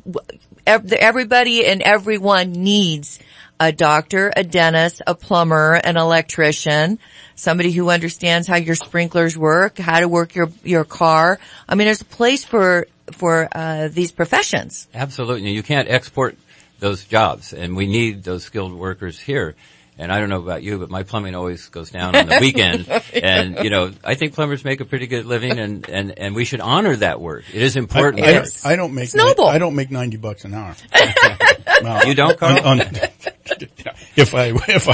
everybody and everyone needs a doctor, a dentist, a plumber, an electrician, somebody who understands how your sprinklers work, how to work your your car. I mean, there's a place for for uh these professions. Absolutely. You can't export those jobs, and we need those skilled workers here. And I don't know about you, but my plumbing always goes down on the weekend. And, you know, I think plumbers make a pretty good living, and, and, and we should honor that work. It is important. I, I, I don't make, it's noble. I don't make ninety bucks an hour. No. You don't, Carl? On, on, if I, if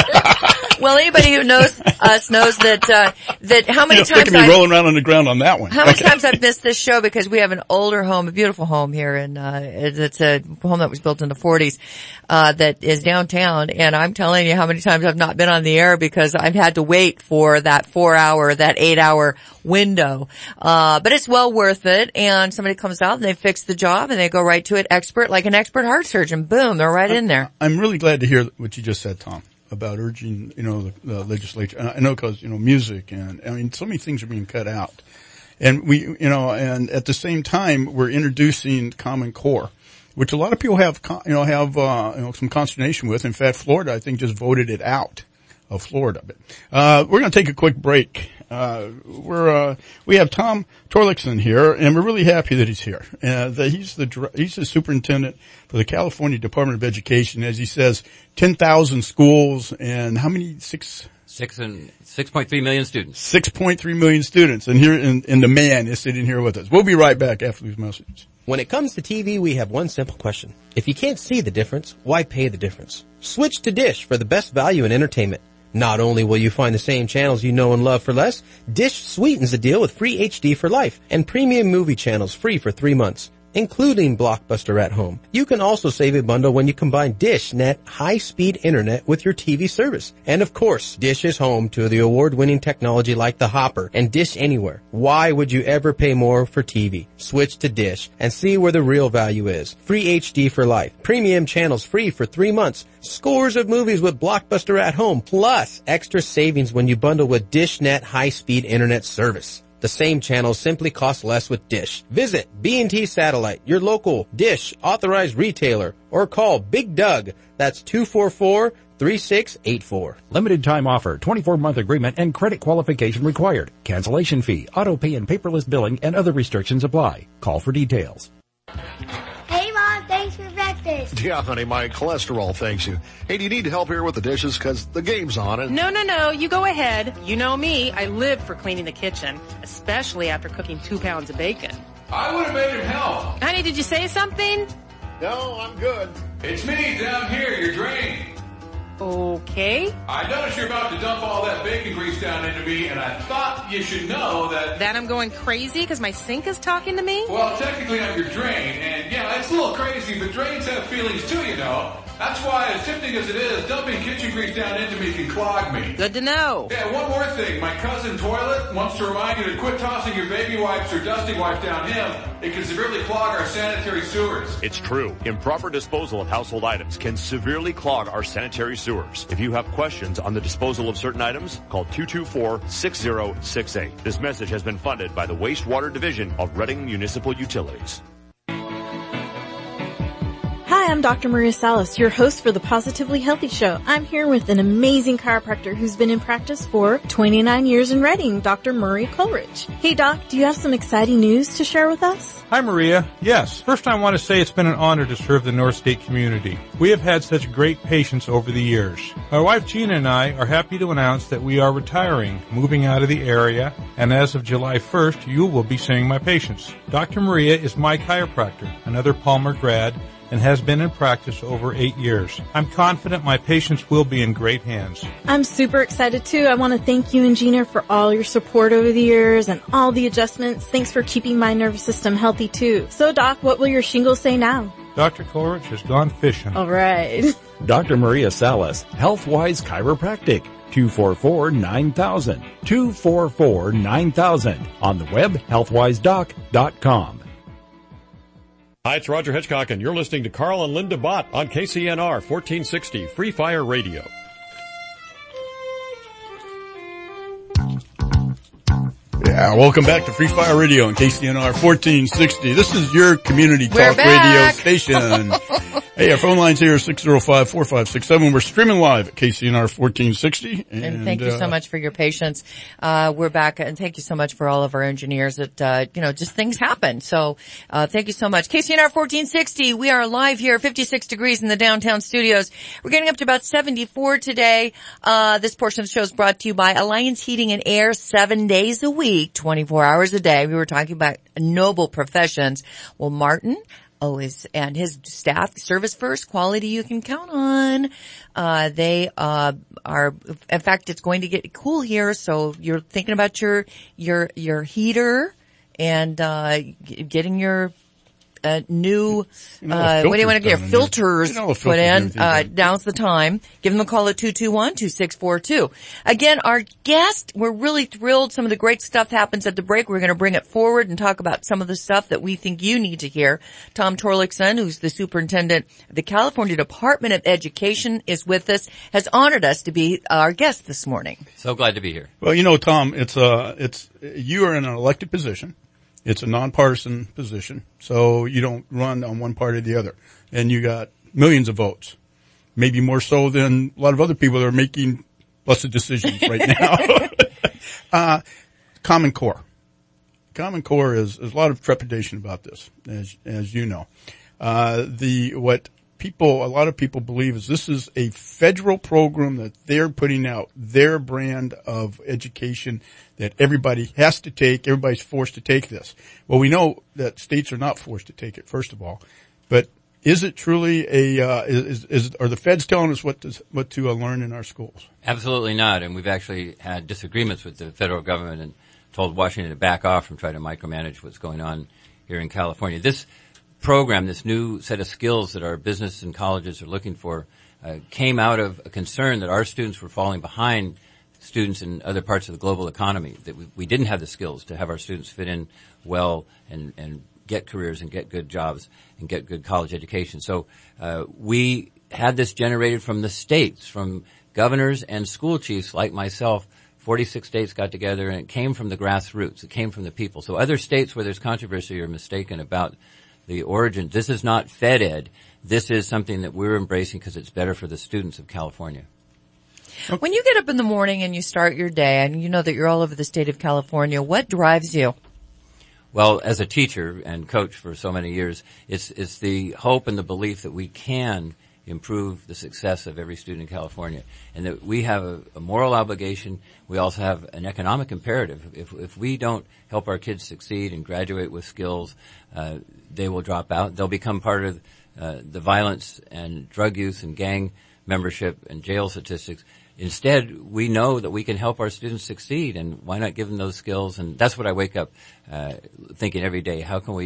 I. Well, anybody who knows us knows that, uh, that how many You're times me I, rolling around on the ground on that one. How many okay. times I've missed this show because we have an older home, a beautiful home here, and uh, it's a home that was built in the forties, uh, that is downtown, and I'm telling you how many times I've not been on the air because I've had to wait for that four hour, that eight hour window. Uh, but it's well worth it, and somebody comes out and they fix the job and they go right to it, expert, like an expert heart surgeon. Boom, they're right in there. I'm really glad to hear what you just said, Tom, about urging, you know, the, the legislature. I know because, you know, music and, I mean, so many things are being cut out. And we, you know, and at the same time, we're introducing Common Core, which a lot of people have, you know, have, uh, you know, some consternation with. In fact, Florida, I think, just voted it out of Florida. But, uh, we're going to take a quick break. Uh, we're, uh, we have Tom Torlakson here, and we're really happy that he's here. Uh, that he's the, he's the superintendent for the California Department of Education. As he says, ten thousand schools and how many? Six? Six and, six point three million students. six point three million students. And here, and, and the man is sitting here with us. We'll be right back after these messages. When it comes to T V, we have one simple question. If you can't see the difference, why pay the difference? Switch to Dish for the best value in entertainment. Not only will you find the same channels you know and love for less, Dish sweetens the deal with free H D for life and premium movie channels free for three months, including Blockbuster at home. You can also save a bundle when you combine DishNet high-speed internet with your T V service. And of course, Dish is home to the award-winning technology like the Hopper and Dish Anywhere. Why would you ever pay more for T V? Switch to Dish and see where the real value is. Free H D for life, premium channels free for three months, scores of movies with Blockbuster at home, plus extra savings when you bundle with DishNet high-speed internet service. The same channels simply cost less with Dish. Visit B and T Satellite, your local Dish authorized retailer, or call Big Doug. That's two four four, three six eight four. Limited time offer, twenty-four month agreement and credit qualification required. Cancellation fee, auto pay and paperless billing and other restrictions apply. Call for details. Hey Mom, thanks for breakfast. Yeah, honey, my cholesterol thanks you. Hey, do you need help here with the dishes? Cause the game's on and... No, no, no, you go ahead. You know me, I live for cleaning the kitchen, especially after cooking two pounds of bacon. I would have made him help. Honey, did you say something? No, I'm good. It's me down here, your drain. Okay. I noticed you're about to dump all that bacon grease down into me, and I thought you should know that... That I'm going crazy because my sink is talking to me? Well, technically I'm your drain, and yeah, it's a little crazy. greasy, but drains have feelings too, you know. That's why, as tempting as it is, dumping kitchen grease down into me can clog me. Good to know. Yeah, one more thing. My cousin Toilet wants to remind you to quit tossing your baby wipes or dusting wipes down him. It can severely clog our sanitary sewers. It's true. Improper disposal of household items can severely clog our sanitary sewers. If you have questions on the disposal of certain items, call two two four, six zero six eight. This message has been funded by the Wastewater Division of Reading Municipal Utilities. Hi, I'm Doctor Maria Salas, your host for the Positively Healthy Show. I'm here with an amazing chiropractor who's been in practice for twenty-nine years in Reading, Doctor Murray Coleridge. Hey Doc, do you have some exciting news to share with us? Hi Maria. Yes. First I want to say it's been an honor to serve the North State community. We have had such great patients over the years. My wife Gina and I are happy to announce that we are retiring, moving out of the area, and as of July first, you will be seeing my patients. Doctor Maria is my chiropractor, another Palmer grad, and has been in practice over eight years. I'm confident my patients will be in great hands. I'm super excited too. I want to thank you and Gina for all your support over the years and all the adjustments. Thanks for keeping my nervous system healthy too. So Doc, what will your shingles say now? Doctor Coleridge has gone fishing. All right. Doctor Maria Salas, Healthwise Chiropractic. two four four, nine thousand. two four four, nine thousand. On the web, healthwise doc dot com. Hi, it's Roger Hitchcock, and you're listening to Carl and Linda Bott on K C N R fourteen sixty Free Fire Radio. Yeah, welcome back to Free Fire Radio on K C N R fourteen sixty. This is your community We're talk back. radio station. Hey, our phone line's here, six oh five, four five six seven. We're streaming live at K C N R fourteen sixty. And, And, thank you uh, so much for your patience. Uh, we're back, and thank you so much for all of our engineers that, uh, you know, just things happen. So, uh, thank you so much. K C N R fourteen sixty, we are live here, fifty-six degrees in the downtown studios. We're getting up to about seventy-four today. Uh, this portion of the show is brought to you by Alliance Heating and Air, seven days a week, twenty-four hours a day. We were talking about noble professions. Well, Martin, Oh, is, and his staff, service first, quality you can count on. Uh, they, uh, are, in fact, it's going to get cool here, so you're thinking about your, your, your heater and, uh, getting your, uh, new, You know, uh, what do you want to get? Your filters filters You know, the put filters and in. everything, Uh, right? now's the time. Give them a call at two two one, two six four two. Again, our guest, we're really thrilled. Some of the great stuff happens at the break. We're going to bring it forward and talk about some of the stuff that we think you need to hear. Tom Torlakson, who's the superintendent of the California Department of Education, is with us, has honored us to be our guest this morning. So glad to be here. Well, you know, Tom, it's, uh, it's, you are in an elected position. It's a nonpartisan position, so you don't run on one party or the other. And you got millions of votes, maybe more so than a lot of other people that are making lots of decisions right now. uh, Common Core. Common Core is, is a lot of trepidation about this, as, as you know. Uh, the, what people, a lot of people believe is this is a federal program that they're putting out, their brand of education that everybody has to take. Everybody's forced to take this. Well, we know that states are not forced to take it, first of all. But is it truly a, uh, is, is, are the feds telling us what to, what to uh, learn in our schools? Absolutely not. And we've actually had disagreements with the federal government and told Washington to back off from trying to micromanage what's going on here in California. This program, this new set of skills that our business and colleges are looking for, uh, came out of a concern that our students were falling behind students in other parts of the global economy, that we, we didn't have the skills to have our students fit in well and, and get careers and get good jobs and get good college education. So, uh, we had this generated from the states, from governors and school chiefs like myself. forty-six states got together, and it came from the grassroots. It came from the people. So other states where there's controversy are mistaken about the origin. This is not Fed Ed. This is something that we're embracing because it's better for the students of California. When you get up in the morning and you start your day, and you know that you're all over the state of California, what drives you? Well, as a teacher and coach for so many years, it's, it's the hope and the belief that we can improve the success of every student in California, and that we have a, a moral obligation. We also have an economic imperative. If, if we don't help our kids succeed and graduate with skills, uh, they will drop out. They'll become part of uh, the violence and drug use and gang membership and jail statistics. Instead, we know that we can help our students succeed, and why not give them those skills? And that's what I wake up uh, thinking every day. How can we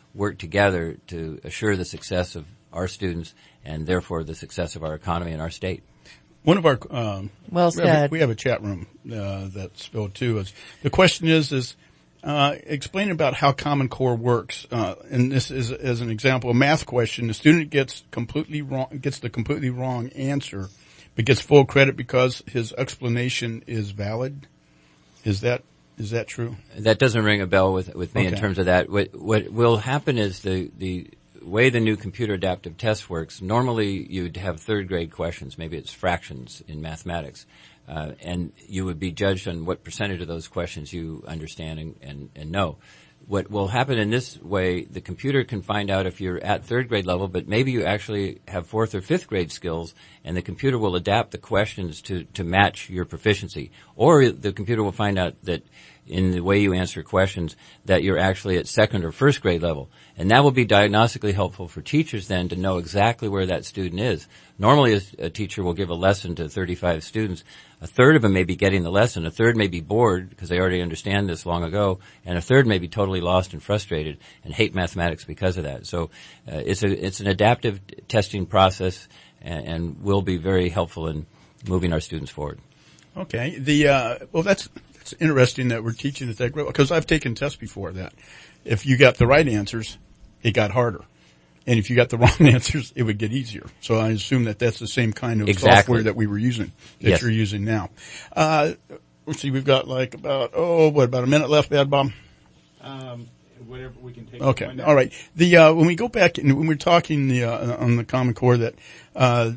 work together to assure the success of our students and therefore the success of our economy and our state. One of our um, well we have, said. A, we have a chat room uh, that's filled too. Is the question is is uh, explain about how Common Core works. Uh, and this is as an example, a math question. The student gets completely wrong, gets the completely wrong answer, but gets full credit because his explanation is valid. Is that is that true? That doesn't ring a bell with with me Okay. in terms of that. What what will happen is the the way the new computer adaptive test works, normally you'd have third grade questions, maybe it's fractions in mathematics, uh, and you would be judged on what percentage of those questions you understand and, and, and know. What will happen in this way, the computer can find out if you're at third grade level, but maybe you actually have fourth or fifth grade skills, and the computer will adapt the questions to, to match your proficiency. Or the computer will find out that in the way you answer questions that you're actually at second or first grade level. And that will be diagnostically helpful for teachers then to know exactly where that student is. Normally a, a teacher will give a lesson to thirty-five students. A third of them may be getting the lesson. A third may be bored because they already understand this long ago. And a third may be totally lost and frustrated and hate mathematics because of that. So uh, it's a, it's an adaptive testing process and, and will be very helpful in moving our students forward. Okay. The uh, well, that's it's interesting that we're teaching at that grade because I've taken tests before that. If you got the right answers, it got harder, and if you got the wrong answers, it would get easier. So I assume that that's the same kind of Exactly. software that we were using that Yes. you're using now. Uh, let's see, we've got like about oh, what about a minute left, Bad Bob? Um, whatever we can take. Okay, all right. The uh, when we go back and when we're talking the uh, on the Common Core, that uh,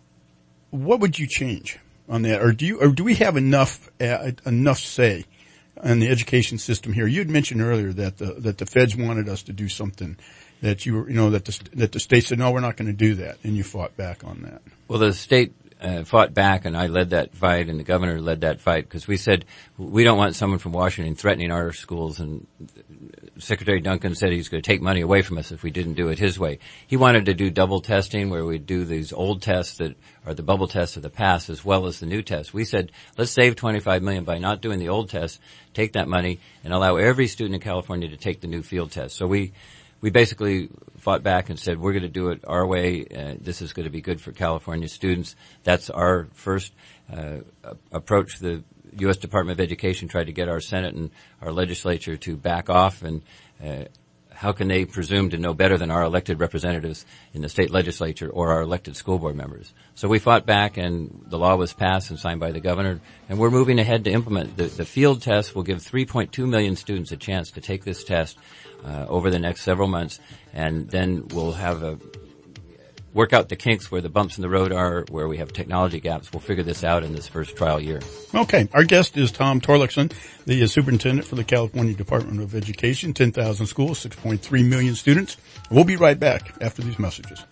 what would you change on that, or do you, or do we have enough uh, enough say in the education system here? You had mentioned earlier that the that the feds wanted us to do something, that you were, you know, that the that the state said no, we're not going to do that, and you fought back on that. Well, the state uh, fought back, and I led that fight, and the governor led that fight, because we said we don't want someone from Washington threatening our schools, and Secretary Duncan said he's going to take money away from us if we didn't do it his way. He wanted to do double testing, where we do these old tests that are the bubble tests of the past as well as the new tests. We said, let's save twenty-five million dollars by not doing the old tests, take that money, and allow every student in California to take the new field test. So we We basically fought back and said, we're going to do it our way. Uh, this is going to be good for California students. That's our first uh, approach. The U S Department of Education tried to get our Senate and our legislature to back off, and uh, how can they presume to know better than our elected representatives in the state legislature or our elected school board members? So we fought back, and the law was passed and signed by the governor, and we're moving ahead to implement. The, the field test will give three point two million students a chance to take this test Uh, over the next several months, and then we'll have a work out the kinks where the bumps in the road are, where we have technology gaps. We'll figure this out in this first trial year. Okay. Our guest is Tom Torlakson, the uh, superintendent for the California Department of Education, ten thousand schools, six point three million students. We'll be right back after these messages.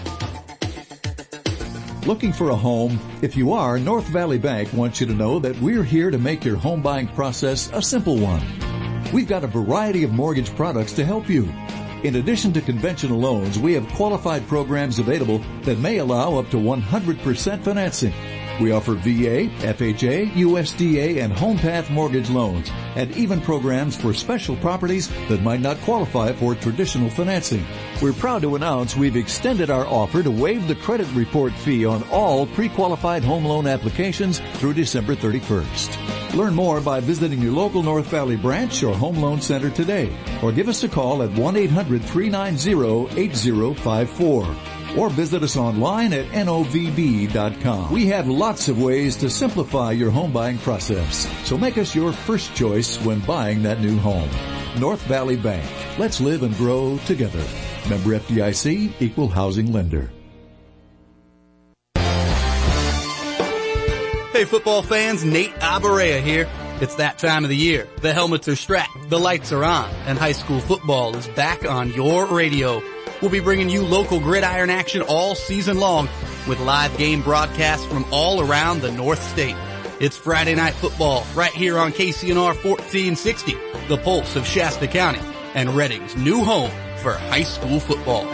Looking for a home? If you are, North Valley Bank wants you to know that we're here to make your home buying process a simple one. We've got a variety of mortgage products to help you. In addition to conventional loans, we have qualified programs available that may allow up to one hundred percent financing. We offer V A, F H A, U S D A, and HomePath mortgage loans, and even programs for special properties that might not qualify for traditional financing. We're proud to announce we've extended our offer to waive the credit report fee on all pre-qualified home loan applications through December thirty-first. Learn more by visiting your local North Valley branch or home loan center today, or give us a call at one eight hundred, three nine zero, eight zero five four. Or visit us online at N O V B dot com. We have lots of ways to simplify your home buying process, so make us your first choice when buying that new home. North Valley Bank. Let's live and grow together. Member F D I C, Equal Housing Lender. Hey football fans, Nate Abarea here. It's that time of the year. The helmets are strapped, the lights are on, and high school football is back on your radio. We'll be bringing you local gridiron action all season long with live game broadcasts from all around the North State. It's Friday Night Football right here on K C N R fourteen sixty, the pulse of Shasta County and Redding's new home for high school football.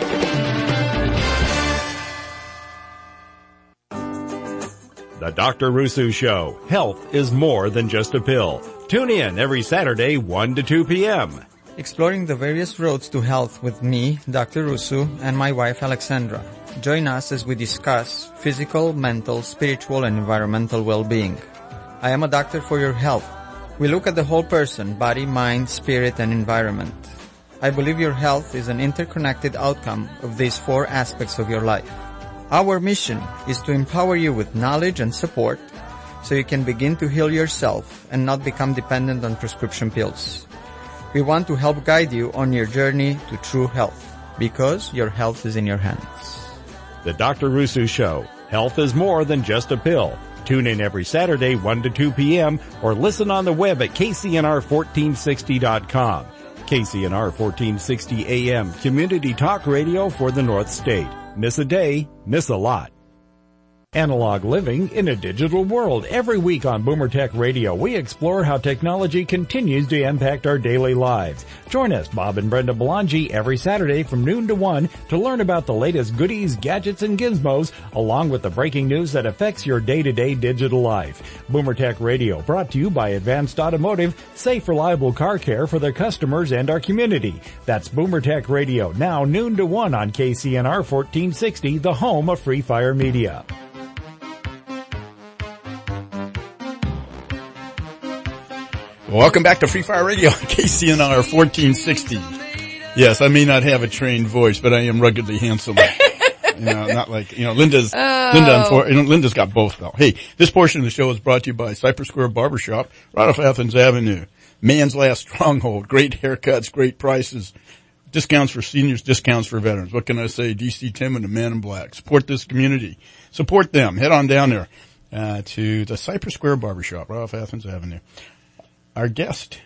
The Doctor Rusu Show. Health is more than just a pill. Tune in every Saturday, one to two p.m. exploring the various roads to health with me, Doctor Rusu, and my wife Alexandra. Join us as we discuss physical, mental, spiritual, and environmental well-being. I am a doctor for your health. We look at the whole person, body, mind, spirit, and environment. I believe your health is an interconnected outcome of these four aspects of your life. Our mission is to empower you with knowledge and support so you can begin to heal yourself and not become dependent on prescription pills. We want to help guide you on your journey to true health, because your health is in your hands. The Doctor Rusu Show. Health is more than just a pill. Tune in every Saturday, one to two p.m., or listen on the web at K C N R fourteen sixty dot com. K C N R fourteen sixty A M, community talk radio for the North State. Miss a day, miss a lot. Analog living in a digital world. Every week on Boomer Tech Radio, we explore how technology continues to impact our daily lives. Join us, Bob and Brenda Belangi, every Saturday from noon to one to learn about the latest goodies, gadgets, and gizmos, along with the breaking news that affects your day-to-day digital life. Boomer Tech Radio, brought to you by Advanced Automotive, safe, reliable car care for their customers and our community. That's Boomer Tech Radio, now noon to one on K C N R fourteen sixty, the home of Free Fire Media. Welcome back to Free Fire Radio, K C N R fourteen sixty. Yes, I may not have a trained voice, but I am ruggedly handsome. You know, not like, you know, Linda's, Oh. Linda, you know, Linda's got both though. Hey, this portion of the show is brought to you by Cypress Square Barbershop, right off Athens Avenue. Man's last stronghold. Great haircuts, great prices. Discounts for seniors, discounts for veterans. What can I say? D C Tim and the Man in Black. Support this community. Support them. Head on down there, uh, to the Cypress Square Barbershop, right off Athens Avenue. Our guest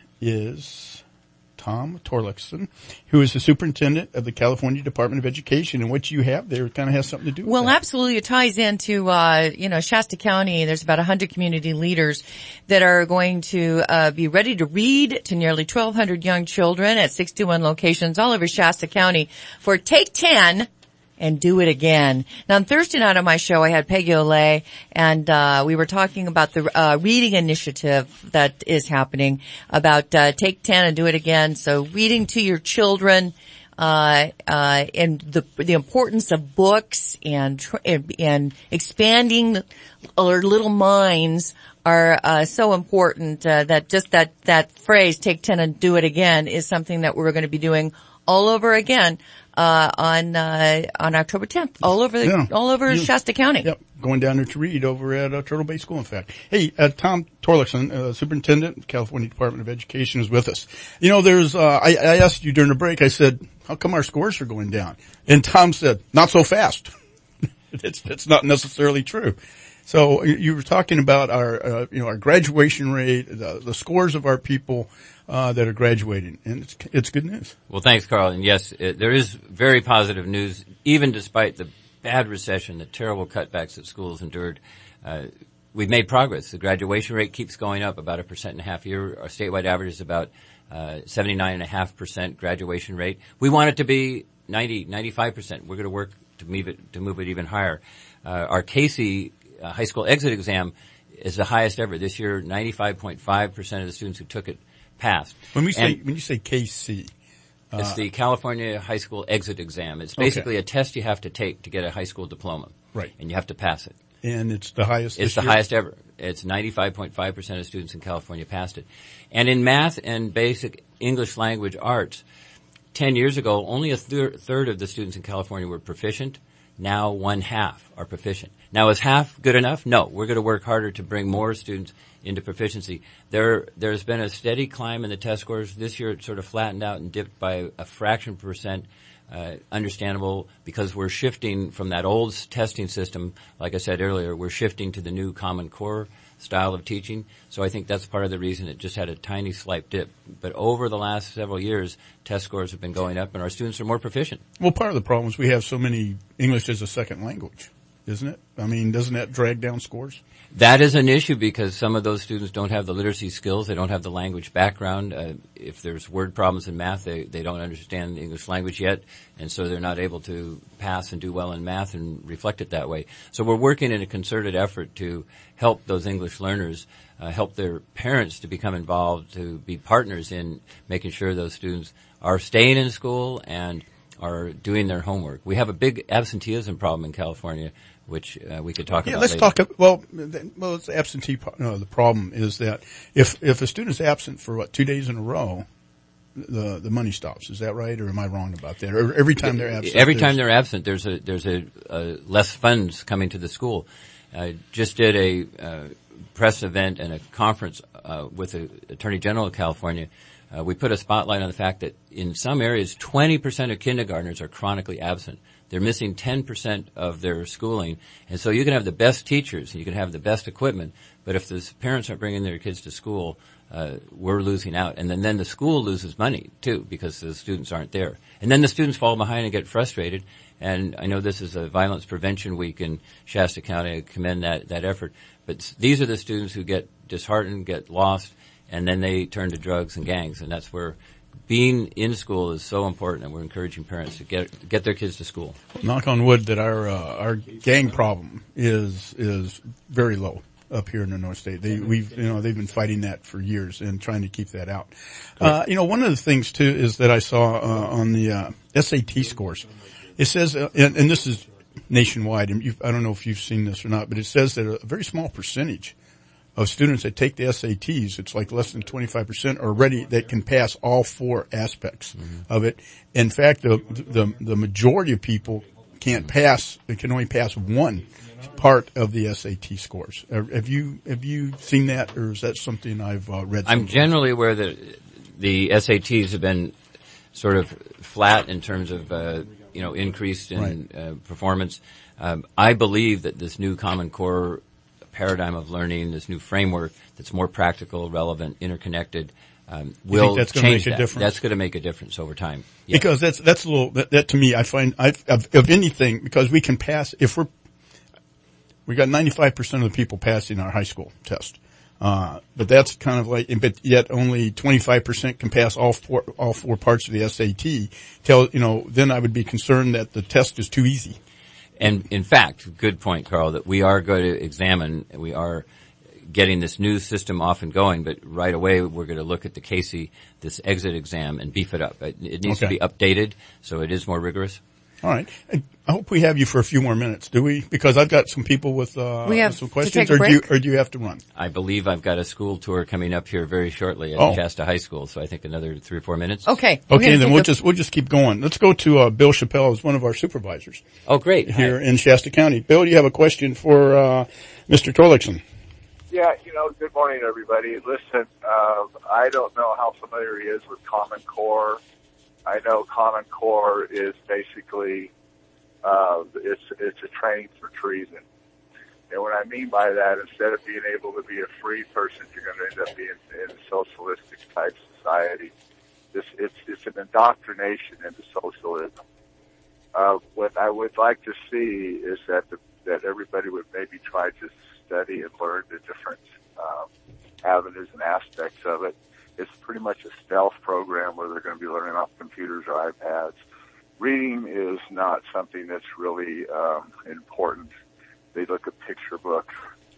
is Tom Torlakson, who is the superintendent of the California Department of Education. And what you have there kind of has something to do with Well, that. absolutely. It ties into, uh, you know, Shasta County. There's about one hundred community leaders that are going to uh, be ready to read to nearly twelve hundred young children at sixty-one locations all over Shasta County for Take ten and Do It Again. Now, on Thursday night on my show, I had Peggy Olay, and uh we were talking about the uh reading initiative that is happening about uh Take ten and Do It Again. So reading to your children, uh uh and the the importance of books and tr- and, and expanding our little minds are uh so important, uh, that just that that phrase, Take ten and Do It Again, is something that we're going to be doing all over again uh on uh on October tenth, all over the, Yeah. all over Yeah. Shasta County. Yep, going down there to read over at uh, Turtle Bay School, in fact. Hey, uh, Tom Torlakson, uh, superintendent of California Department of Education, is with us. You know, there's, uh, I, I asked you during the break, I said, how come our scores are going down? And Tom said, not so fast. it's, it's not necessarily true. So you- you were talking about our, uh, you know, our graduation rate, the, the scores of our people, uh, that are graduating, and it's, it's good news. Well, thanks, Carl. And yes, it, there is very positive news, even despite the bad recession, the terrible cutbacks that schools endured. Uh, we've made progress. The graduation rate keeps going up about a percent and a half a year. Our statewide average is about uh, seventy-nine and a half percent graduation rate. We want it to be ninety, ninety-five percent. We're going to work to move it to move it even higher. Uh, our Casey uh, high school exit exam is the highest ever this year. ninety-five point five percent of the students who took it passed. When we say, And when you say K C, uh, it's the California High School Exit Exam. It's basically Okay. a test you have to take to get a high school diploma. Right. And you have to pass it. and it's the highest It's this the year? highest ever. It's ninety-five point five percent of students in California passed it. And in math and basic English language arts, ten years ago, only a thir- third of the students in California were proficient. Now one half are proficient. Now is half good enough? No. We're going to work harder to bring more students into proficiency. There, there's been a steady climb in the test scores. This year it sort of flattened out and dipped by a fraction percent. Uh, understandable because we're shifting from that old s- testing system. Like I said earlier, we're shifting to the new Common Core style of teaching. So I think that's part of the reason it just had a tiny slight dip. But over the last several years, test scores have been going up and our students are more proficient. Well, part of the problem is we have so many English as a second language. isn't it? I mean, doesn't that drag down scores? That is an issue because some of those students don't have the literacy skills. They don't have the language background. Uh, if there's word problems in math, they, they don't understand the English language yet, and so they're not able to pass and do well in math and reflect it that way. So we're working in a concerted effort to help those English learners, uh, help their parents to become involved, to be partners in making sure those students are staying in school and are doing their homework. We have a big absenteeism problem in California, which uh, we could talk yeah, about let's later. talk. Well, well, it's absentee. No, the problem is that if if a student's absent for what two days in a row, the the money stops. Is that right, or am I wrong about that? Or every time they're absent, every time they're absent, there's a there's a, a less funds coming to the school. I just did a uh, press event and a conference uh, with the Attorney General of California. Uh, we put a spotlight on the fact that in some areas, twenty percent of kindergartners are chronically absent. They're missing ten percent of their schooling. And so you can have the best teachers and you can have the best equipment, but if the parents aren't bringing their kids to school, uh, we're losing out. And then, then the school loses money, too, because the students aren't there. And then the students fall behind and get frustrated. And I know this is a violence prevention week in Shasta County. I commend that, that effort. But these are the students who get disheartened, get lost, and then they turn to drugs and gangs. And that's where being in school is so important, and we're encouraging parents to get get their kids to school. Knock on wood that our uh, our gang problem is is very low up here in the North State. They we've you know they've been fighting that for years and trying to keep that out. Uh, you know, one of the things too is that I saw uh, on the uh, S A T scores. It says, uh, and, and this is nationwide, and you've, I don't know if you've seen this or not, but it says that a very small percentage of students that take the S A Ts, it's like less than twenty-five percent, are ready, that can pass all four aspects mm-hmm. of it. In fact, the, the, the majority of people can't pass, they can only pass one part of the S A T scores. Have you, have you seen that, or is that something I've uh, read? I'm generally aware that the S A Ts have been sort of flat in terms of, uh, you know, increased in right. uh, performance. Um, I believe that this new Common Core paradigm of learning, this new framework that's more practical, relevant, interconnected, um, will that's change make that. A difference? That's going to make a difference over time. Yeah. Because that's that's a little that, that to me I find I of, of anything because we can pass if we're we got ninety-five percent of the people passing our high school test. Uh, but that's kind of like, but yet only twenty-five percent can pass all four, all four parts of the S A T. Tell, you know, then I would be concerned that the test is too easy. And in fact, good point, Carl, that we are going to examine, we are getting this new system off and going, but right away we're going to look at the Casey, this exit exam, and beef it up. It, it needs okay. to be updated, so it is more rigorous. All right. I hope we have you for a few more minutes, do we? Because I've got some people with, uh, we have some questions, to take a or do you, break? or do you have to run? I believe I've got a school tour coming up here very shortly at oh. Shasta High School, so I think another three or four minutes. Okay. Okay, then we'll a... just, we'll just keep going. Let's go to, uh, Bill Chappelle, who's one of our supervisors. Oh, great. Here Hi. in Shasta County. Bill, do you have a question for, uh, Mister Torlickson? Yeah, you know, good morning, everybody. Listen, uh, I don't know how familiar he is with Common Core. I know Common Core is basically, uh, it's, it's a training for treason. And what I mean by that, instead of being able to be a free person, you're going to end up being in a socialistic type society. This, it's, it's an indoctrination into socialism. Uh, what I would like to see is that the, that everybody would maybe try to study and learn the different um, avenues and aspects of it. It's pretty much a stealth program where they're going to be learning off computers or iPads. Reading is not something that's really um, important. They look at picture books,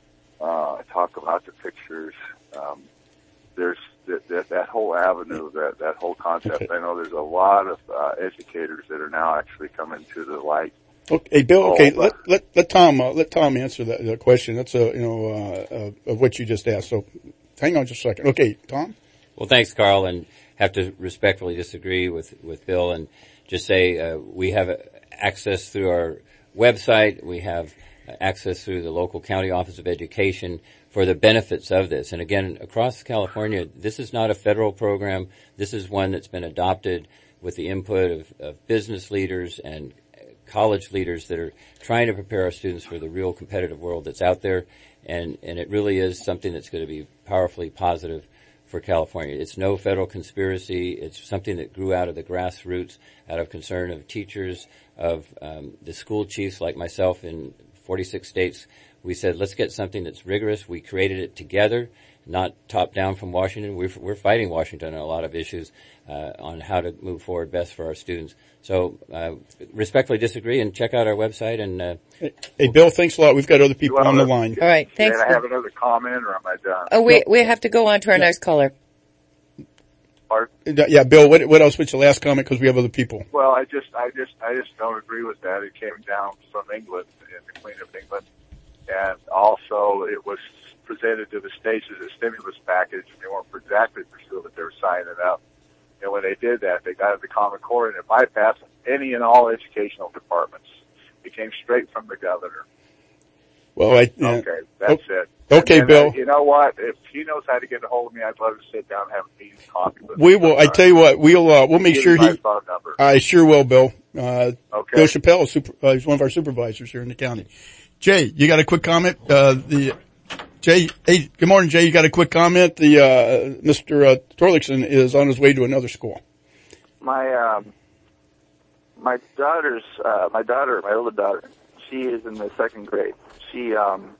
uh, talk about the pictures. Um, there's that, that, that whole avenue, that, that whole concept. Okay. I know there's a lot of uh, educators that are now actually coming to the light. Okay, hey, Bill. Okay, oh, let let let Tom uh, let Tom answer that, that question. That's a you know uh, uh, of what you just asked. So, hang on just a second. Okay, Tom. Well, thanks, Carl, and have to respectfully disagree with with Bill and just say uh, we have access through our website. We have access through the local county office of education for the benefits of this. And again, across California, this is not a federal program. This is one that's been adopted with the input of, of business leaders and college leaders that are trying to prepare our students for the real competitive world that's out there. And, and it really is something that's going to be powerfully positive for California. It's no federal conspiracy. It's something that grew out of the grassroots, out of concern of teachers, of um, the school chiefs like myself in forty-six states. We said, let's get something that's rigorous. We created it together, not top down from Washington. We're, we're fighting Washington on a lot of issues uh, on how to move forward best for our students. So uh, respectfully disagree, and check out our website. And uh, hey, hey, Bill, thanks a lot. We've got other people on the line. All right, thanks. Can I have another comment, or am I done? Oh, we we have to go on to our yeah. next caller. Pardon? Yeah, Bill. What, what else? What's your last comment? Because we have other people. Well, I just, I just, I just don't agree with that. It came down from England, in the Queen of England, and also it was presented to the states as a stimulus package, and they weren't exactly sure that they were signing it up. And when they did that, they got the Common Core and it bypassed any and all educational departments. It came straight from the governor. Well, I, uh, okay, that's oh, it. Okay, and, Bill. Uh, you know what? If he knows how to get a hold of me, I'd love to sit down and have a meeting, coffee with we him. will. I tell you what, we'll uh, we'll make sure he. Phone number. I sure will, Bill. Uh, okay. Bill Chappelle is super, uh, he's one of our supervisors here in the county. Jay, you got a quick comment? Uh, the Jay, hey, good morning, Jay. You got a quick comment? The uh, Mister Uh, Torlickson is on his way to another school. My um, my daughter's uh, my daughter, my older daughter, she is in the second grade. She um.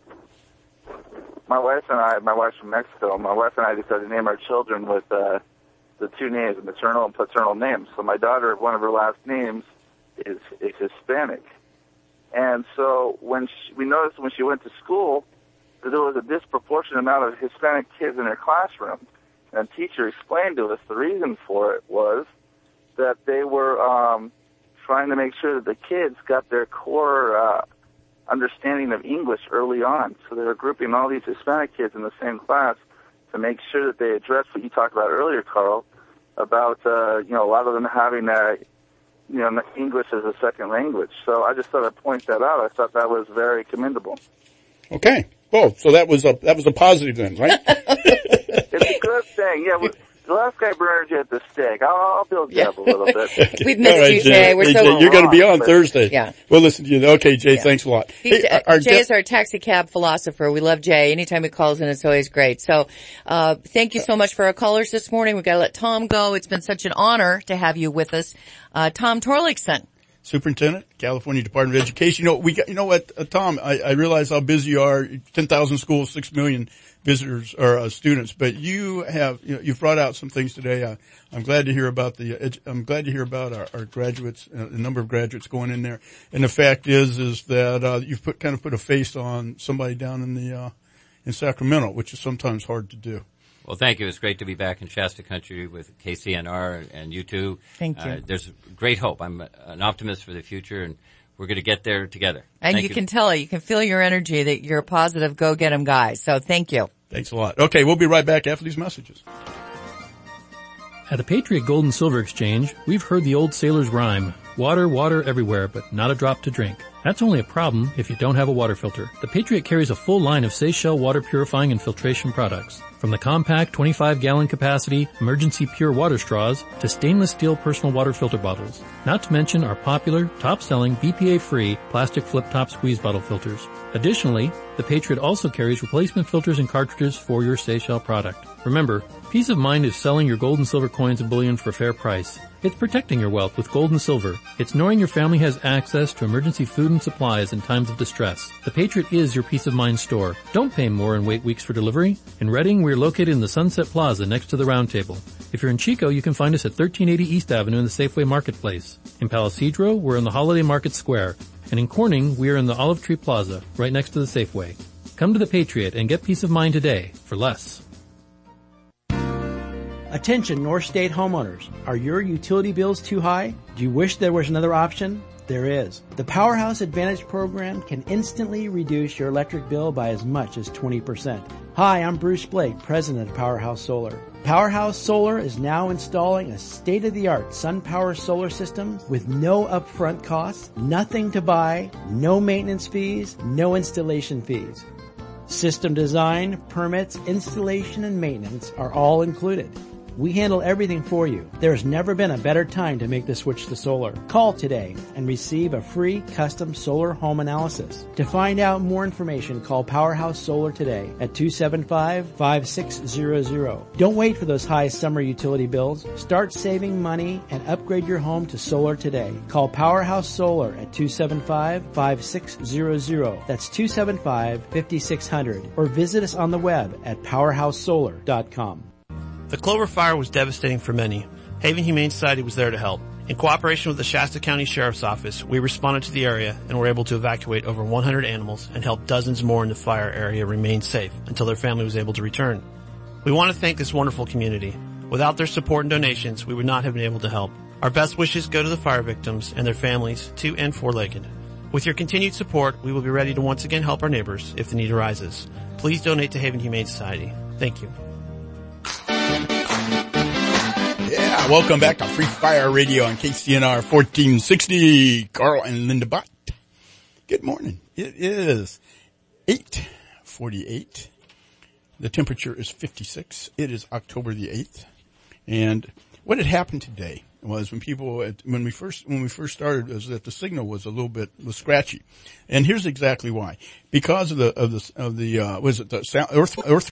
My wife and I, my wife's from Mexico, my wife and I decided to name our children with uh, the two names, maternal and paternal names. So my daughter, one of her last names is, is Hispanic. And so when she, we noticed when she went to school that there was a disproportionate amount of Hispanic kids in her classroom. And the teacher explained to us the reason for it was that they were um, trying to make sure that the kids got their core uh understanding of English early on. So they were grouping all these Hispanic kids in the same class to make sure that they addressed what you talked about earlier, Carl, about, uh, you know, a lot of them having, uh, you know, English as a second language. So I just thought I'd point that out. I thought that was very commendable. Okay. Well, so that was a, that was a positive then, right? It's a good thing. Yeah. We, The last guy burned you at the stake. I'll, I'll build you yeah. up a little bit. We've missed right, you, Jay. Jay. We're hey, so Jay, You're going to be on but, Thursday. Yeah. We'll listen to you. Okay, Jay, yeah. thanks a lot. Hey, uh, our Jay is our taxi cab philosopher. We love Jay. Anytime he calls in, it's always great. So, uh, thank you so much for our callers this morning. We've got to let Tom go. It's been such an honor to have you with us. Uh, Tom Torlickson. Superintendent, California Department of Education. You know, we got, you know what, uh, Tom, I, I realize how busy you are. ten thousand schools, six million visitors or uh, students, but you have, you know, you've brought out some things today. Uh, I'm glad to hear about the, uh, I'm glad to hear about our, our graduates, uh, the number of graduates going in there. And the fact is, is that, uh, you've put, kind of put a face on somebody down in the, uh, in Sacramento, which is sometimes hard to do. Well, thank you. It's great to be back in Shasta Country with K C N R and you too. Thank you. Uh, there's great hope. I'm an optimist for the future, and we're going to get there together. And you, you can tell it. You can feel your energy that you're a positive, go-get-'em guy. So thank you. Thanks a lot. Okay, we'll be right back after these messages. At the Patriot Gold and Silver Exchange, we've heard the old sailor's rhyme, water, water everywhere, but not a drop to drink. That's only a problem if you don't have a water filter. The Patriot carries a full line of Seychelles water purifying and filtration products. From the compact twenty-five gallon capacity emergency pure water straws to stainless steel personal water filter bottles. Not to mention our popular, top-selling B P A-free plastic flip-top squeeze bottle filters. Additionally, the Patriot also carries replacement filters and cartridges for your Seychelles product. Remember, peace of mind is selling your gold and silver coins and bullion for a fair price. It's protecting your wealth with gold and silver. It's knowing your family has access to emergency food and supplies in times of distress. The Patriot is your peace of mind store. Don't pay more and wait weeks for delivery. In Reading, we're located in the Sunset Plaza next to the Round Table. If you're in Chico, you can find us at thirteen eighty East Avenue in the Safeway Marketplace. In Palo Cedro, we're in the Holiday Market Square. And in Corning, we are in the Olive Tree Plaza, right next to the Safeway. Come to the Patriot and get peace of mind today for less. Attention North State homeowners. Are your utility bills too high? Do you wish there was another option? There is. The Powerhouse Advantage program can instantly reduce your electric bill by as much as twenty percent. Hi, I'm Bruce Blake, president of Powerhouse Solar. Powerhouse Solar is now installing a state-of-the-art SunPower solar system with no upfront costs, nothing to buy, no maintenance fees, no installation fees. System design, permits, installation, and maintenance are all included. We handle everything for you. There has never been a better time to make the switch to solar. Call today and receive a free custom solar home analysis. To find out more information, call Powerhouse Solar today at two seven five, five six zero zero. Don't wait for those high summer utility bills. Start saving money and upgrade your home to solar today. Call Powerhouse Solar at two seven five, five six zero zero. That's two seven five, five six zero zero. Or visit us on the web at powerhouse solar dot com. The Clover Fire was devastating for many. Haven Humane Society was there to help. In cooperation with the Shasta County Sheriff's Office, we responded to the area and were able to evacuate over one hundred animals and help dozens more in the fire area remain safe until their family was able to return. We want to thank this wonderful community. Without their support and donations, we would not have been able to help. Our best wishes go to the fire victims and their families, two and four-legged. With your continued support, we will be ready to once again help our neighbors if the need arises. Please donate to Haven Humane Society. Thank you. Yeah, welcome back to Free Fire Radio on K C N R fourteen sixty. Carl and Linda Bott. Good morning. It is eight forty-eight. The temperature is fifty-six. It is October the eighth. And what had happened today was when people, when we first, when we first started, was that the signal was a little bit, was scratchy. And here's exactly why. Because of the, of the, of the, uh, was it the sound, earth, earth